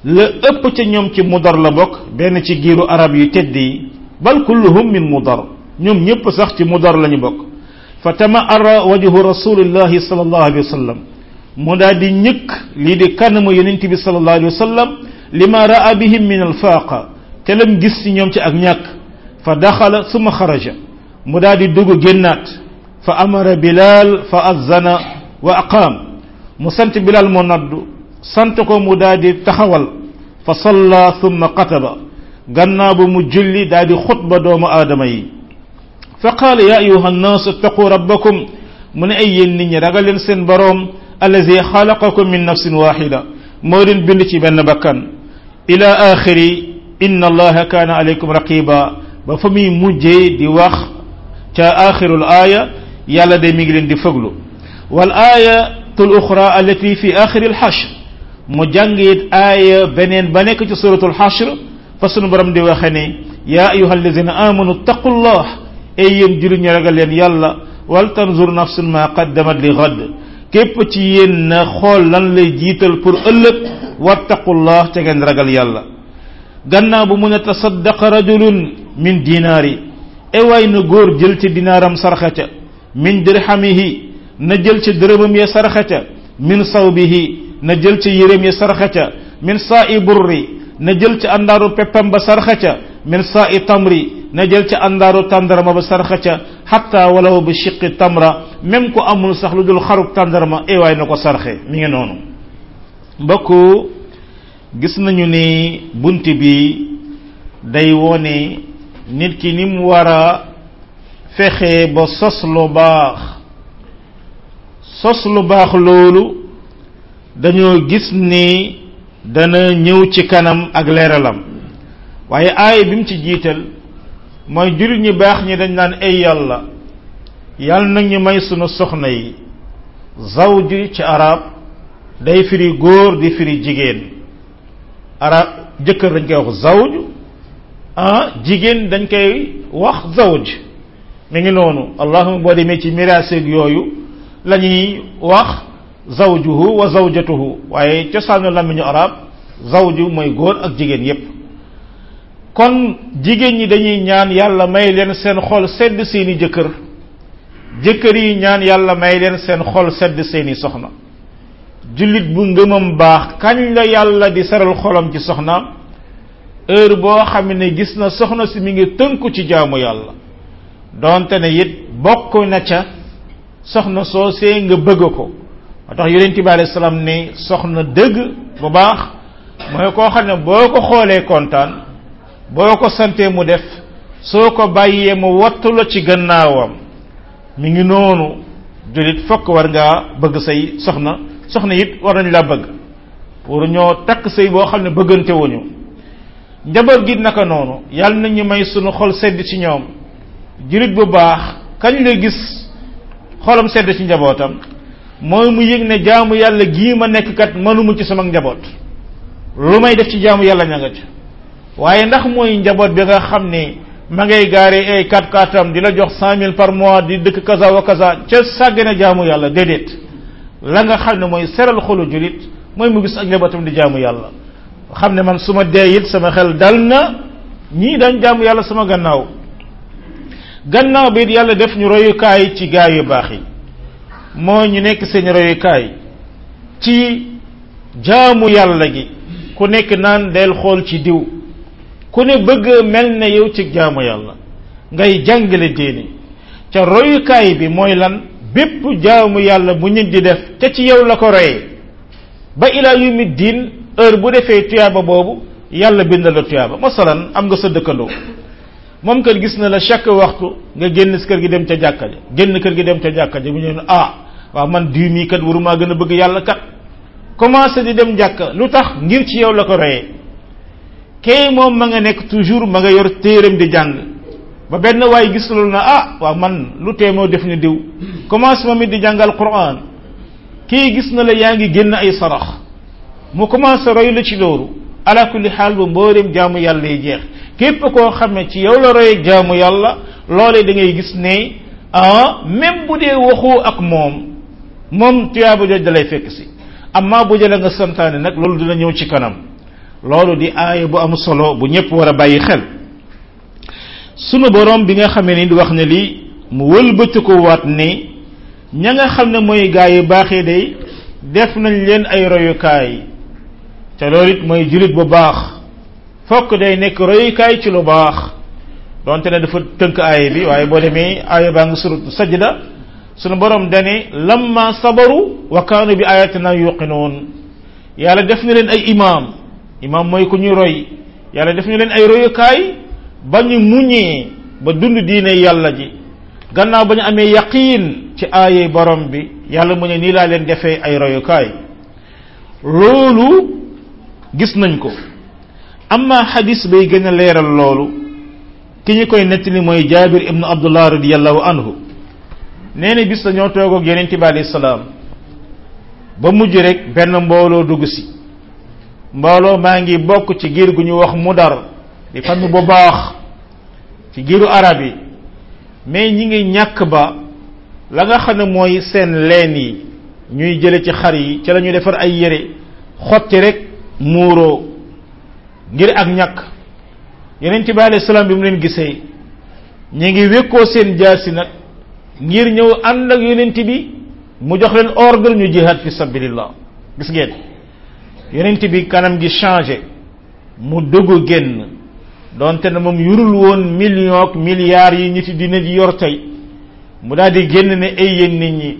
Speaker 1: la ëpp ca ñoom ci mudar la bokk benn ci giiru arab yu tedd yi bal kulluhum min mudar ñoom ñëpp sax ci mudar lañu bokk fa tamaara wajhu rasulillahi sallallahu alayhi wa sallam mu daal di ñëkk lii di kanamu yonent bi sallallahu alayhi wa sallam lima raa bihim min alfaaqa te lam gis ci ñoom ci ak ñàkk fa daxala summa xaraja mu daal di dugg génnaat fa amara bilal fa azzana wa aqaam mu sant bilal moo naddu sant ko mu daal di taxawal fa salla summa qataba gannaaw ba mu julli daal di xutba doomu aadama yi fa qaala ya ayuha nnaas ittaqu rabbakum mu ne ay yéen nit ñi ragal leen seen boroom allazi xalaqakum min nafsin waxida moo leen bind ci benn bakkan ila axiri inna allaha kaana alaykum raqiba ba fa muy mujjee di wax ca axirul aaya yàlla de mi ngi leen di fëglu wal aayatul uxra allati fi axiril xashr mu jàng it aaya beneen ba nekk ci suratul xashr fa sunu borom di waxe ne yaa ayuha alladina amanu ittaqullah ay yéen jullit ñu ragal leen yàlla wal tanzur nafsun ma qaddamat li ghad képp ci yéen na xool lan lay jiital pour ëllëg wattaqullah te ngeen ragal yàlla gannaaw bu mun a tasaddaqa rajulun min dinaari e waay na góor jël ci dinaaram sarxa ca min dirhamihi na jël ci dërëmam ya sarxa ca min sawbihi na jël ci yéreem ya sarxa ca min saa'i burri na jël ci àndaaru peppam ba sarxa ca min saa'i tamri na jël ci àndaaru tàndarma ba sarxa ca hatta walaw bi shiqqi tamra même ku amul sax lu dul xaruk tàndarma e waay na ko sarxe mi ngi noonu mbokk gis nañu ni bunt bi day wone nit ki ni mu war a fexe ba sos lu baax sos lu baax loolu dañoo gis ni dana ñëw ci kanam ak leeralam waaye aaya bi mu ci jiital mooy jullit ñi baax ñi dañ naan ay yàlla yàlla nag ñu may sunu soxna yi zawj ci arab day firi góor di firi jigéen arab jëkkër dañ koy wax zawj ah jigéen dañ koy wax zawj mi ngi noonu allahuma boo demee ci miraaseeg yooyu la ñuy wax zawjuhu wa zawjatuhu waaye cosaanu làmmiñu arab zawju mooy góor ak jigéen yépp kon jigéen ñi dañuy ñaan yàlla may leen seen xol sedd seeni jëkkër jëkkër yi ñaan yàlla may leen seen xol sedd seeni soxna jullit bu ngëmam baax kañ la yàlla di seral xolam ci soxnaam heure boo xam ne gis na soxna si mi ngi tënku ci jaamu yàlla donte ne it bokk na ca soxna soo see nga bëgg ko moo tax yonent bi alayhi salaam ne soxna dëgg bu baax mooy koo xam ne boo ko xoolee kontaan boo ko santee mu def soo ko bàyyee mu wattu la ci gannaawam mi ngi noonu jullit fokk war ngaa bëgg say soxna soxna it war nañ laa bëgg pour ñoo takk sëy boo xam ne bëggante wuñu njaboot gi naka noonu yàlla nañu may sunu xol sedd ci ñoom jullit bu baax kañ la gis xolam sedd ci njabootam mooy mu yëg ne jaamu yàlla gii ma nekk kat mënuma ci sama njaboot lu may def ci jaamu yàlla ña nga ca waaye ndax mooy njaboot bi nga xam ne ma ngay gaare ay kat katam di la jox cent mille par mois di dëkk kaza wa kaza ca sàgg na jaamu yàlla déedéet la nga xam ne mooy seral xolu julit mooy mu gis ak njabootam di jaamu yàlla xam ne man su ma dee it sama xel dal na ñii dañ jaamu yàlla sama gannaaw gannaaw bi it yàlla def ñu royukaay ci gaay yu baax yi moo ñu nekk seen royukaay ci jaamu yàlla gi ku nekk naan del xool ci diw ku ne bëgg mel ne yow ci jaamu yàlla ngay jàngale diine ca royukaay bi mooy lan bépp jaamu yàlla bu nit di def te ci yow la ko royee ba ila yumi diin heure bu defee tuyaaba boobu yàlla bindal la tuyaaba masalan am nga sa dëkkandoo moom kat gis na la chaque waxtu nga génn si kër gi dem ca jàkka ja génn kër gi dem ca jàkka ja bu ñu ne ah waaw man diw mii kat warumaa gën a bëgg yàlla kat commencé di dem jàkka lu tax ngir ci yow la ko royee kay moom ma nga nekk toujours ma nga yor téeram di jàng ba benn waay gis loolu na ah waaw man lu tee moo def ni diw commencé moom it di jàngal Qur'an kii gis na la yaa ngi génn ay sarax mu commencé roy la ci loolu ala kulli xaal ba mbooleem jaamu yàlla yi jeex képp koo xam ne ci yow la royee jaamu yàlla loolee da ngay gis ne ah même bu dee waxu ak moom moom tuyaaba jooju da lay fekk si amma bu jëlee nga santaane nag loolu dina ñëw ci kanam loolu di aaya bu am solo bu ñëpp war a bàyyi xel sunu borom bi nga xamee ni di wax ne li mu wëlbati ko waat ne ña nga xam ne mooy gaa yu baaxee day def nañ leen ay royukaay te loolu it mooy julit bu baax fokk day nekk royukaay ci lu baax donte ne dafa tënk aaya bi waaye boo demee aaya baa ngi suratu sajda sunu borom dane lamma sabaru wa kaanu bi ayatina yuqinoon yàlla def na leen ay imam imam mooy ku ñu roy yàlla def na leen ay royukaay ba ñu muñee ba dund diine yàlla ji gannaaw ba ñu amee yaqiin ci aayey borom bi yàlla mu ne nii laa leen defee ay royukaay loolu gis nañ ko amma xadis bay gën a leeral loolu ki ñu koy nettali mooy jaabir ibnu abdullah radiallahu anhu nee na bis dañoo toog ak yonent bi alayhi salaam ba mujj rek benn mbooloo dugg si mbooloo maa ngi bokk ci giir gu ñu wax mudar di fan bu baax ci giiru arab yi mais ñi ngi ñàkk ba la nga xam ne mooy seen leen yi ñuy jële ci xar yi ci la ñuy defar ay yére xotti rek muuroo ngir ak ñàkk yonent bi alayhi salaam bi mu leen gisee ñi ngi wékkoo seen jaasi nag ngir ñëw ànd ak yonent bi mu jox leen ordre ñu jihad fi sabilillah gis ngeen yonent bi kanam gi changé mu dugg génn donte ne moom yurul woon million ak milliards yi nit dina di yor tey mu daal di génn ne ay yéen nit ñi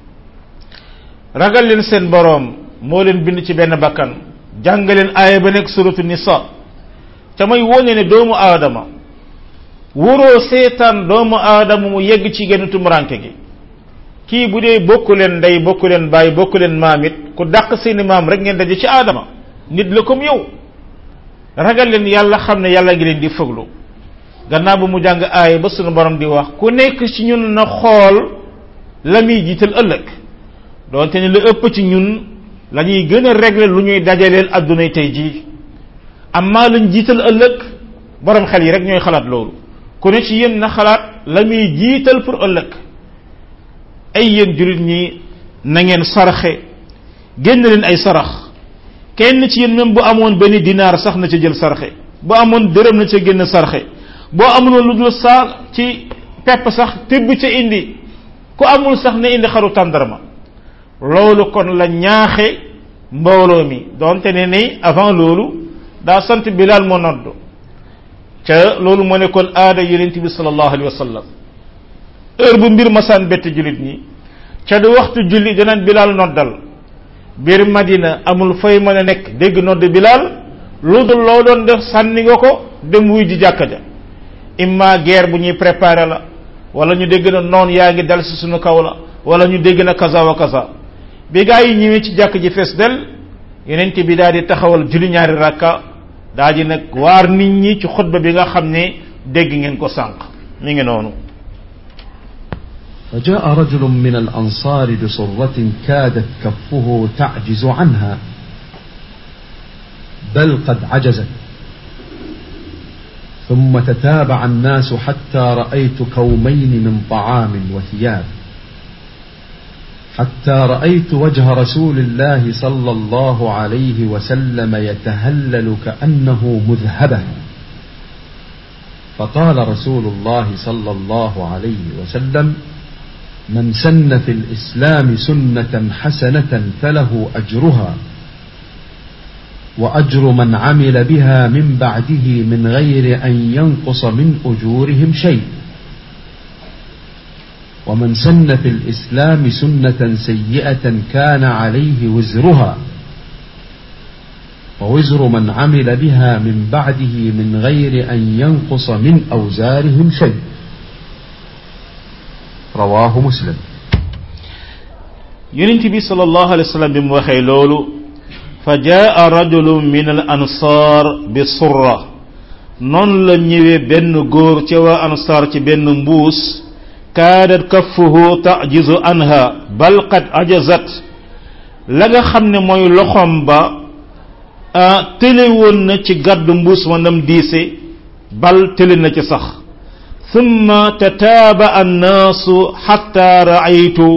Speaker 1: ragal leen seen boroom moo leen bind ci benn bakkan jàng leen aaya ba nekk suratu nisa te may wone ne doomu aadama wóoroo seetaan doomu aadama mu yegg ci genn tumuranke gi kii bu dee bokku leen ndey bokku leen baay bokku leen maam it ku dàq seeni maam rek ngeen daje ci aadama nit la comme yow ragal leen yàlla xam ne yàlla ngi leen di fëglu gannaaw ba mu jàng aaya ba sunu borom di wax ku nekk ci ñun na xool la muy jiital ëllëg doonte ne lu ëpp ci ñun la ñuy gën a régler lu ñuy dajaleel addunay tey jii amma luñ jiital ëllëg borom xel yi rek ñooy xalaat loolu ku ne ci yéen na xalaat la muy jiital pour ëllëg ay yéen jullit ñi na ngeen saraxe génn leen ay sarax kenn ci yéen même bu amoon benn dinaar sax na ca jël saraxe bu amoon dërëm na ca génn saraxe boo amul lu dul saa ci pepp sax tibb ca indi ku amul sax na indi xaru tàndarma loolu kon la ñaaxe mbooloo mi donte ne ni avant loolu daa sant Bilaal moo nodd ca loolu moo nekkoon aada yonent bi sallallahu alayhi wa sallam heure bu mbir masaan bett jullit ñi ca du waxtu julli danaan Bilaal noddal biir Madina amul fay mën a nekk dégg nodd Bilaal lu dul loo doon def sànni nga ko dem wuy ji jàkka ja imma guerre bu ñuy préparer la wala ñu dégg na noon yaa ngi dal si suñu kaw la wala ñu dégg na kaza wa kaza bi gaa yi ñëwee ci jàkk ji fees del yonent bi daal di taxawal julli ñaari rakka daal di nag waar nit ñi ci xutba bi nga xam ne dégg ngeen ko sànq mi ngi noonu
Speaker 2: فجاء رجل من الأنصار بصرة كادت كفه تعجز عنها بل قد عجزت ثم تتابع الناس حتى رأيت كومين من طعام وثياب حتى رأيت وجه رسول الله صلى الله عليه وسلم يتهلل كأنه مذهبة فقال رسول الله صلى الله عليه وسلم من سن في الإسلام سنة حسنة فله أجرها وأجر من عمل بها من بعده من غير أن ينقص من أجورهم شيء ومن سن في الإسلام سنة سيئة كان عليه وزرها ووزر من عمل بها من بعده من غير أن ينقص من أوزارهم شيء رواه مسلم.
Speaker 1: يونتبي صلى الله عليه وسلم بموخي لولو فجاء رجل من الأنصار بصرة نون لا ñewé benn góor ci waa ansaar ci benn mbuus kaadat kaffuhu ta'jizu anha bal qad ajazat la nga xam ne mooy loxom ba télé woon na ci gàddu mbuus wanam diise bal télé na ci sax thumma tataba an-nasu hatta ra'aytu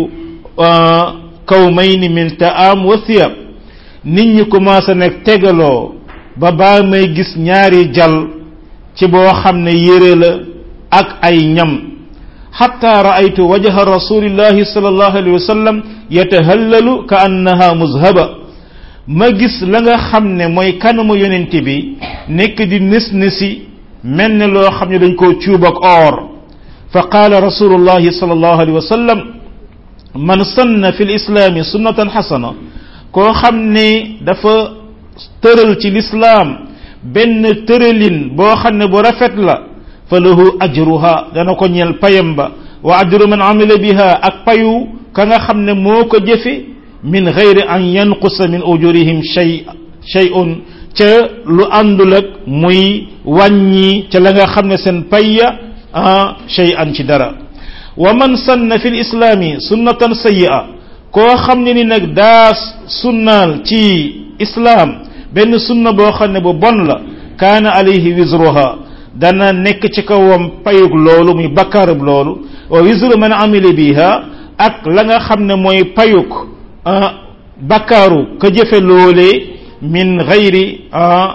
Speaker 1: kawmayn min ta'am wa thiyab nit ñi commencé nag tegaloo ba baa may gis ñaari jal ci boo xam ne yére la ak ay ñam hatta ra'aytu wajha rasulillahi sallallahu alayhi wa sallam yatahallalu ka annaha muzhaba ma gis la nga xam ne mooy kanamu yonent bi nekk di nës nësi mel ne loo xam ne dañ koo cuub ak or fa qaala rasulullahi sallallahu alayhi wa sallam man sanna fi lislaami sunnatan xasana koo xam ne dafa tëral ci lislaam benn tëralin boo xam ne bu rafet la fa lahu ajruha dana ko ñeel payam ba wa ajru man amila biha ak payu ka nga xam ne moo ko jëfe min gayri an yanqusa min ujurihim shay shay'un ca lu àndul ak muy wàññi ca la nga xam ne seen payya ah shay'an ci dara wa man sanna fi lislaami sunnatan sayyi'a koo xam ne ni nag daa sunnaal ci islaam benn sunna boo xam ne bu bon la kaana alayhi wizruha dana nekk ci kawam payug loolu muy bakkaarub loolu wa wizru man amila biha ak la nga xam ne mooy payug bakkaaru ka jëfe loolee min gayri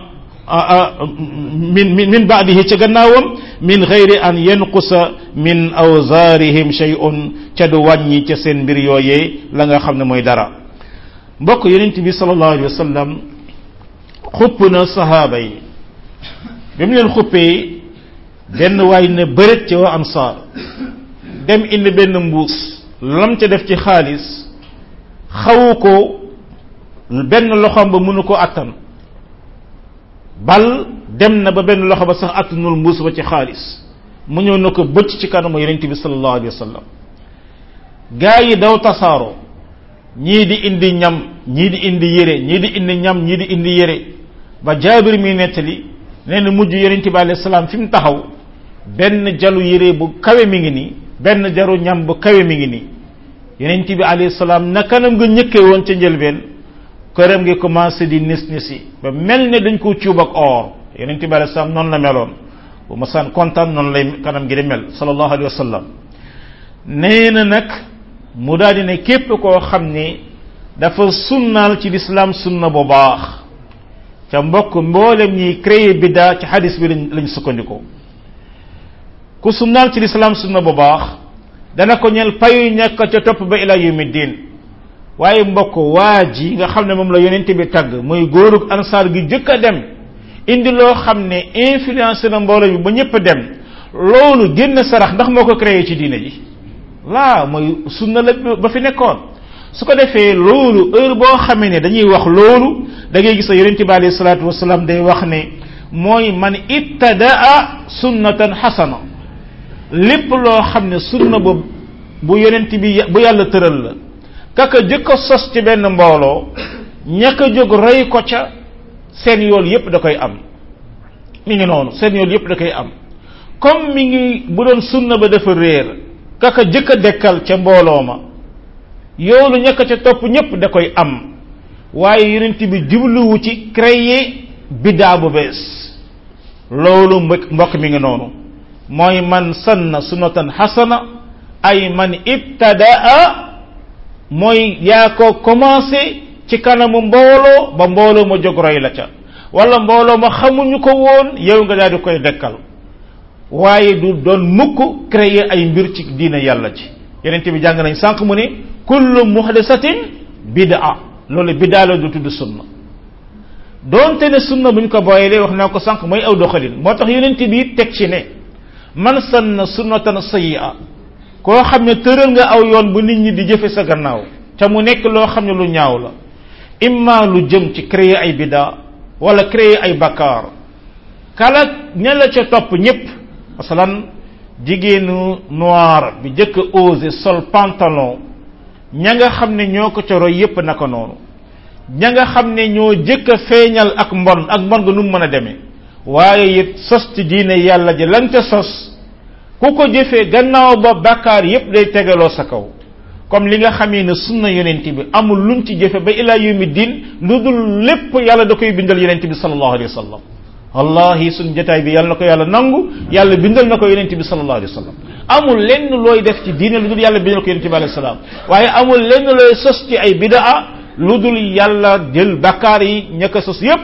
Speaker 1: min min min baadihi ca gannaawam min gayri an yanqusa min awzaarihim shay'un ca du wàññi ca seen mbir yooyee la nga xam ne mooy dara mbokk yonent bi sallallahu alayhi wa sallam xupp na sahaaba yi bi mu leen xuppee benn waay ne bërët ci waa ansaar dem indi benn mbuus lam ca def ci xaalis xawu ko benn loxoom ba mënu ko attan bal dem na ba benn loxo ba sax attanul mbuus ba ci xaalis mu ñëw na ko bëcc ci kanamu yonent bi sallallahu alayhi wa sallam gaa yi daw tasaaroo ñii di indi ñam ñii di indi yére ñii di indi ñam ñii di indi yére ba jaabir mi nettali nee na mujj yonent bi alayhi salaam fi mu taxaw benn jalu yére bu kawe mi ngi nii benn jaru ñam bu kawe mi ngi nii yonent bi alayhi salaam na kanam nga ñëkkee woon ca njëlbeen këram gi commencé di nis nisi ba mel ne dañ ko cuub ak or yonent bi alayhi salaam noonu la meloon bu ma saan kontaan noonu lay kanam gi di mel sallallahu alayhi wa sallam nee na nag mu daal di ne képp koo xam ne dafa sunnaal ci lislaam sunna bu baax ca mbokk mboolem ñiy créé biddaa ci hadis bi lañ lañ sukkandikoo ku sunnaal ci lislaam sunna bu baax dana ko ñel payu ñàkk ca topp ba ila yawmi diin waaye mbokk waa ji nga xam ne moom la yonente bi tagg muy góorug ansaar gi jëkk a dem indi loo xam ne influencé na mbooloo bi ba ñëpp a dem loolu génn sarax ndax moo ko créé ci diine ji laa mooy sunna la ba fi nekkoon su ko defee loolu heure boo xamee ne dañuy wax loolu da ngay gis yonente bi alayhi salaatu wasalaam day wax ne mooy man ibtadaa sunnatan xasana lépp loo xam ne sunna bu bu yonent bi bu yàlla tëral la kaka jëkk a sos ci benn mbooloo ñàkk a jóg rey ko ca seen yool yépp da koy am mi ngi noonu seen yool yépp da koy am comme mi ngi bu doon sunna ba dafa réer kaka jëkk a dekkal ca mbooloo ma yoolu ñàkk ca topp ñépp da koy am waaye yonent bi jubluwu ci créer biddaa bu bees loolu mbokk mi ngi noonu mooy man sanna sunnatan xasana ay man ibtadaa mooy yaa ko commencé ci kanamu mbooloo ba mbooloo ma jóg roy la ca wala mbooloo ma xamuñu ko woon yow nga daal di koy dekkal waaye du doon mukk créer ay mbir ci diine yàlla ci yenente bi jàng nañ sànq mu ne kullu muhdasatin bid'a loolu bid'a la du tudd sunna doonte ne sunna buñ ko booyelee wax naa ko sànq mooy aw doxalin moo tax yenente bi teg ci ne man sanna sunnatan sayyi'a koo xam ne tëral nga aw yoon bu nit ñi di jëfe sa gannaaw te mu nekk loo xam ne lu ñaaw la imma lu jëm ci créer ay bida wala créer ay bakkaar kala ña la ca topp ñépp masalan jigéenu noir bi jëkk a osé sol pantalon ña nga xam ne ñoo ko ca roy yépp naka noonu ña nga xam ne ñoo jëkk a feeñal ak mbon ak mbon ga nu mu mën a demee waaye it sos ci diine yàlla ji lan ca sos ku ko jëfee gannaaw ba bakkaar yépp day tegaloo sa kaw comme li nga xamee ne sunna yonent bi amul luñ ci jëfe ba ilaa yawmi diin lu dul lépp yàlla da koy bindal yonent bi sallallahu alayhi wa sallam wallahi suñ jotaay bi yàlla na ko yàlla nangu yàlla bindal na ko yonent bi sallallahu alayhi wa sallam amul lenn looy def ci diine lu dul yàlla bindal ko yonent bi alayhi salaam waaye amul lenn looy sos ci ay bidaa lu dul yàlla jël bakkaar yi ña ko sos yépp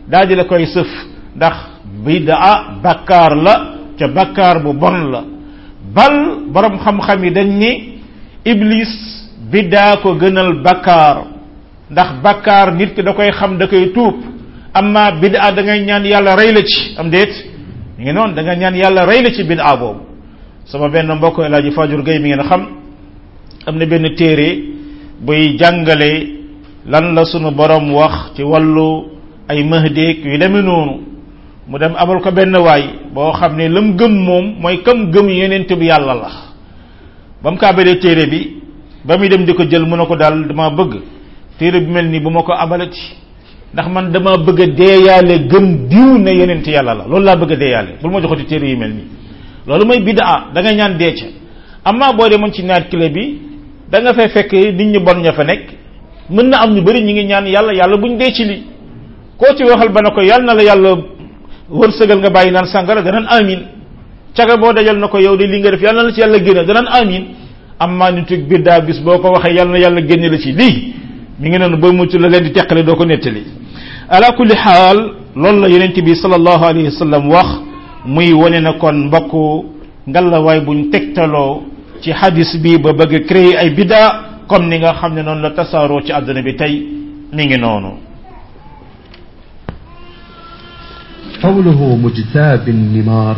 Speaker 1: daal di la koy sëf ndax bid'a bakkaar la ca bakkaar bu bon la bal borom xam-xam yi dañ ni iblis bid'a ko gënal bakkaar ndax bakkaar nit ki da koy xam da koy tuub amma bid'a da ngay ñaan yàlla rey la ci am déet mi ngi noonu da nga ñaan yàlla rey la ci bid'a boobu sama benn mbokk El Hadji Fajur Gueye mi ngeen xam am na benn téere buy jàngale lan la sunu borom wax ci wàllu ay mahdeek yu demee noonu mu dem abal ko benn waay boo xam ne lam gëm moom mooy kam gëm yenent bi yàlla la ba mu kaabalee téere bi ba muy dem di ko jël mu ne ko daal dama bëgg téere bi mel nii bu ma ko abalati ndax man dama bëgg a deeyaale gëm diw ne yenent yàlla la loolu laa bëgg a deeyaale bul ma joxati téere yi mel nii loolu mooy bid'a da nga ñaan dee ca amma boo demoon ci naat clé bi da nga fay fekk nit ñu bon ña fa nekk mën na am ñu bari ñi ngi ñaan yàlla yàlla buñ dee ci li koo ci waxal ba na ko yàlla na la yàlla wërsëgal nga bàyyi naan sàngara danaan amin caga boo dajal na ko yow de li nga def yàlla na la ci yàlla génne danaan amin amma nitu biddaa bis boo ko waxee yàlla na yàlla génne la ci lii mi ngi noonu ba mucc la leen di teqale doo ko nettali ala kulli xaal loolu la yonent bi sallallahu alayhi wa sallam wax muy wane na kon mbokk ngalawaay buñ tegtaloo ci hadis bi ba bëgg créer ay biddaa comme ni nga xam ne noonu la tasaaroo ci àdduna bi tey mi ngi noonu
Speaker 2: قوله مجتاب النمار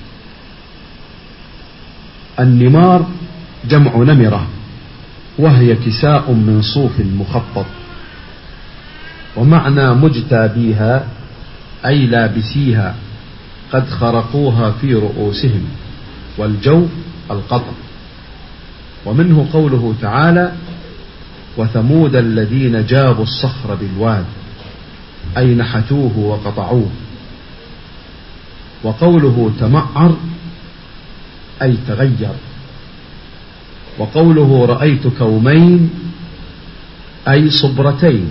Speaker 2: النمار جمع نمرة وهي كساء من صوف مخطط ومعنى مجتابيها أي لابسيها قد خرقوها في رؤوسهم والجو القطر ومنه قوله تعالى وثمود الذين جابوا الصخر بالواد أي نحتوه وقطعوه وقوله تمعر أي تغير وقوله رأيت كومين أي صبرتين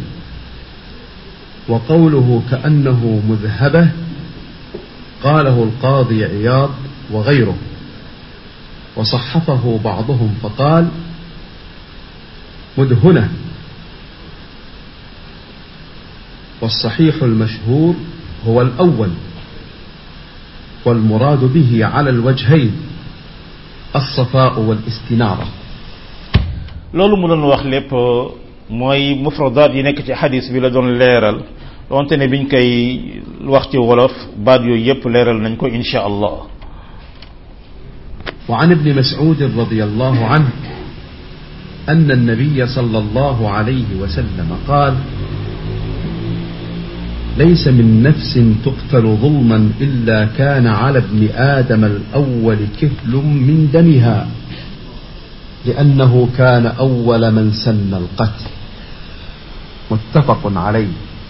Speaker 2: وقوله كأنه مذهبة قاله القاضي عياض وغيره وصحفه بعضهم فقال مدهنة والصحيح المشهور هو الأول والمراد به على الوجهين الصفاء والاستنارة
Speaker 1: loolu mu doon wax lépp mooy mufradaat yi nekk ci hadis bi la doon leeral donte ne biñ koy wax ci wolof baat yooyu yépp leeral nañ ko insha Allah
Speaker 2: وعن ابن مسعود رضي الله عنه أن النبي صلى الله عليه وسلم قال ليس من نفس تقتل ظلما إلا كان على ابن آدم الأول كفل من دمها لأنه كان أول من سن القتل متفق عليه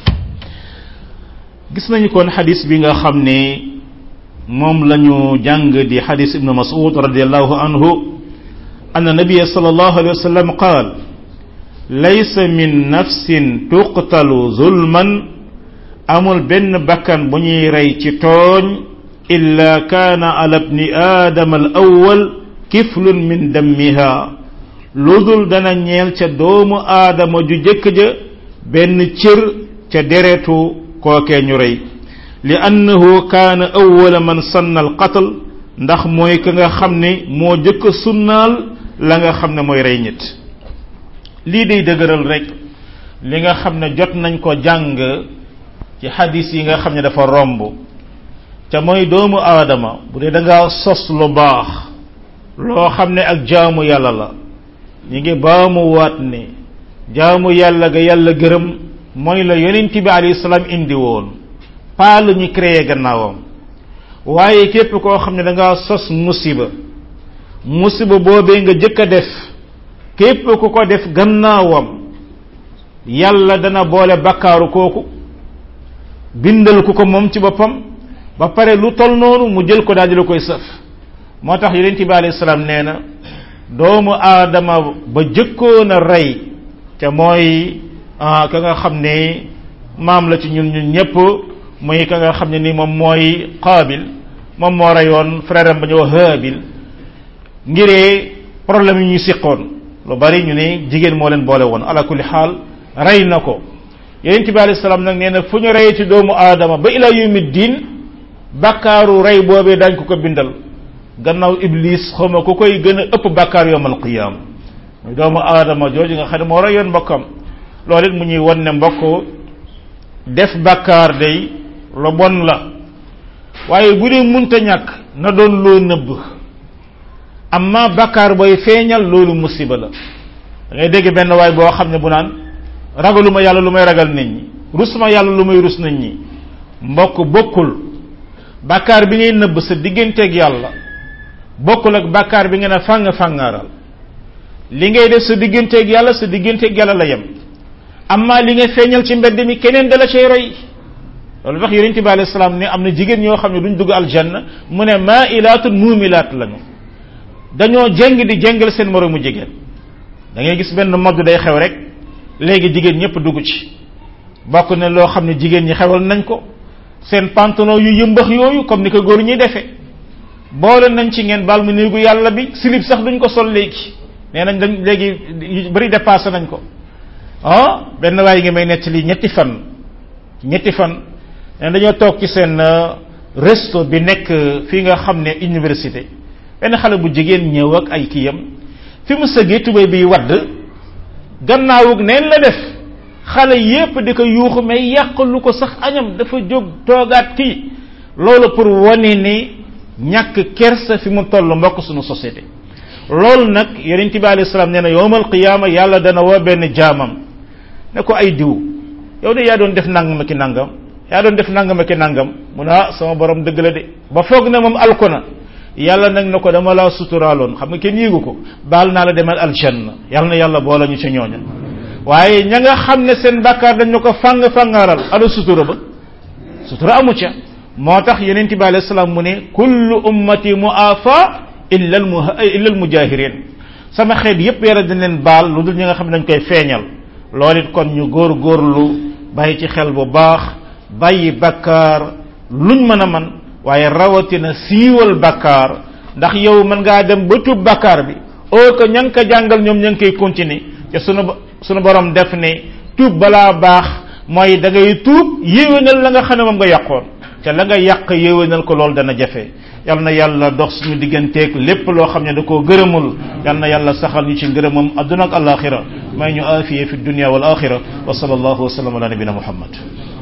Speaker 1: gis nañu kon hadis bi nga xam ne moom lañu jàng di hadis ibn Mas'ud radiyallahu anhu anna nabiyya sallallahu alayhi wa sallam qaal laysa min nafsin tuqtalu zulman amul benn bakkan bu ñuy rey ci tooñ illa kaana ala ibni aadama al awwal kiflun min dammiha ludul dana ñeel ca doomu aadama ju jëkk ja benn cër ca deretu kookee ñu rey li annahu kaana awwala man sanna al qatl ndax mooy ka nga xam ne moo jëkk sunnaal la nga xam ne mooy rey nit lii day dëgëral rek li nga xam ne jot nañ ko jàng ci hadis yi nga xam ne dafa romb te mooy doomu aadama bu dee da ngaa sos lu baax loo xam ne ak jaamu yàlla la ñi ngi baamu waat ne jaamu yàlla ga yàlla gërëm mooy la yonent bi alayhi salaam indi woon pas lu ñu créé gannaawam waaye képp koo xam ne da ngaa sos musiba musiba boobee nga jëkk a def képp ku ko def gannaawam yàlla dana boole bakkaaru kooku bindal ku ko moom ci boppam ba pare lu tol noonu mu jël ko daal di la koy sëf moo tax yonent bi alayhi salaam nee na doomu aadama ba jëkkoon a rey te mooy ka nga xam ne maam la ci ñun ñun ñëpp muy ka nga xam ne ni moom mooy Qaabil moom moo reyoon frère am ba ñu wax Haabil ngiree problème yi ñu siqoon lu bari ñu ne jigéen moo leen boole woon ala kulli xaal rey na ko yonent bi alayhi salaam nag nee na fu ñu reyee ci doomu aadama ba ila yawmi diin bàkkaaru rey boobee dañ ko ko bindal gannaaw iblis xawma ku koy gën a ëpp bàkkaar yawmal qiyaama muy doomu aadama jooju nga xam ne moo reyoon mbokkam loolu it mu ñuy won ne mbokk def bàkkaar day lu bon la waaye bu dee munta ñàkk na doon loo nëbb amma bàkkaar booy feeñal loolu musiba la da ngay dégg benn waay boo xam ne bu naan ragaluma yàlla lu may ragal nit ñi rusma yàlla lu may rus nit ñi mbokk bokkul bàkkaar bi ngay nëbb sa digganteeg yàlla bokkul ak bàkkaar bi nga ne fàng fàngaaral li ngay def sa digganteeg yàlla sa digganteeg yàlla la yem amma li nga feeñal ci mbedd mi keneen dala cay roy loolu tax yonent bi alayhi salaam ne am na jigéen ñoo xam ne duñ dugg aljanna mu ne ma'ilaatun mumilaat lañu dañoo jeng di jengal seen moroomu jigéen da ngay gis benn modd day xew rek léegi jigéen ñëpp dugg ci bokk ne loo xam ne jigéen ñi xewal nañ ko seen pantalon yu yëmbax yooyu comme ni ko góor ñuy defee boole nañ ci ngeen baal mu néegu yàlla bi slip sax duñ ko sol léegi nee nañ dañ léegi yu bari dépassé nañ ko ah benn waay ngi may nettali ñetti fan ñetti fan ne dañoo toog ci seen resto bi nekk fii nga xam ne université benn xale bu jigéen ñëw ak ay kiyam fi mu sëggee tubéy bi wadd gannaawug neen la def xale yépp di ko yuuxu mais yàq lu ko sax añam dafa jóg toogaat kii loolu pour wane ni ñàkk kersa fi mu toll mbokk suñu société loolu nag yonent bi alayhi salaam nee na yawmal qiyaama yàlla dana woo benn jaamam ne ko ay diw yow de yaa doon def nangam ki nangam yaa doon def nangam ki nangam mu ne ah sama borom dëgg la de ba foog ne moom alko na yàlla nag na ko dama laa suturaaloon xam nga kenn yéegu ko baal naa la demal aljanna yàlla na yàlla boole ñu ci ñooña waaye ña nga xam ne seen bàkkaar dañ na ko fàng fàngaaral ala sutura ba sutura amu ca moo tax yonent bi alayhi salaam mu ne kullu ummati mu'afa illa al illa al mujahirin sama xeet yépp yara dañ leen baal lu dul ñi nga xam ne dañ koy feeñal loolu it kon ñu góor góorlu bàyyi ci xel bu baax bàyyi bàkkaar luñ mën a man waaye rawatina siiwal bàkkaar ndax yow mën ngaa dem ba tuub bàkkaar bi oo ko ña ngi ko jàngal ñoom ña ngi koy continuer te sunu sunu borom def ne tuub balaa baax mooy da ngay tuub yéwénal la nga xam ne moom nga yàqoon te la nga yàq yéwénal ko loolu dana jafe yal na yàlla dox suñu digganteeg lépp loo xam ne da koo gërëmul yal na yàlla saxal ñu ci ngërëmam adduna ak alaxira may ñu aafiye fi dunya wal axira wa sallallahu wa sallam ala nabina muhammad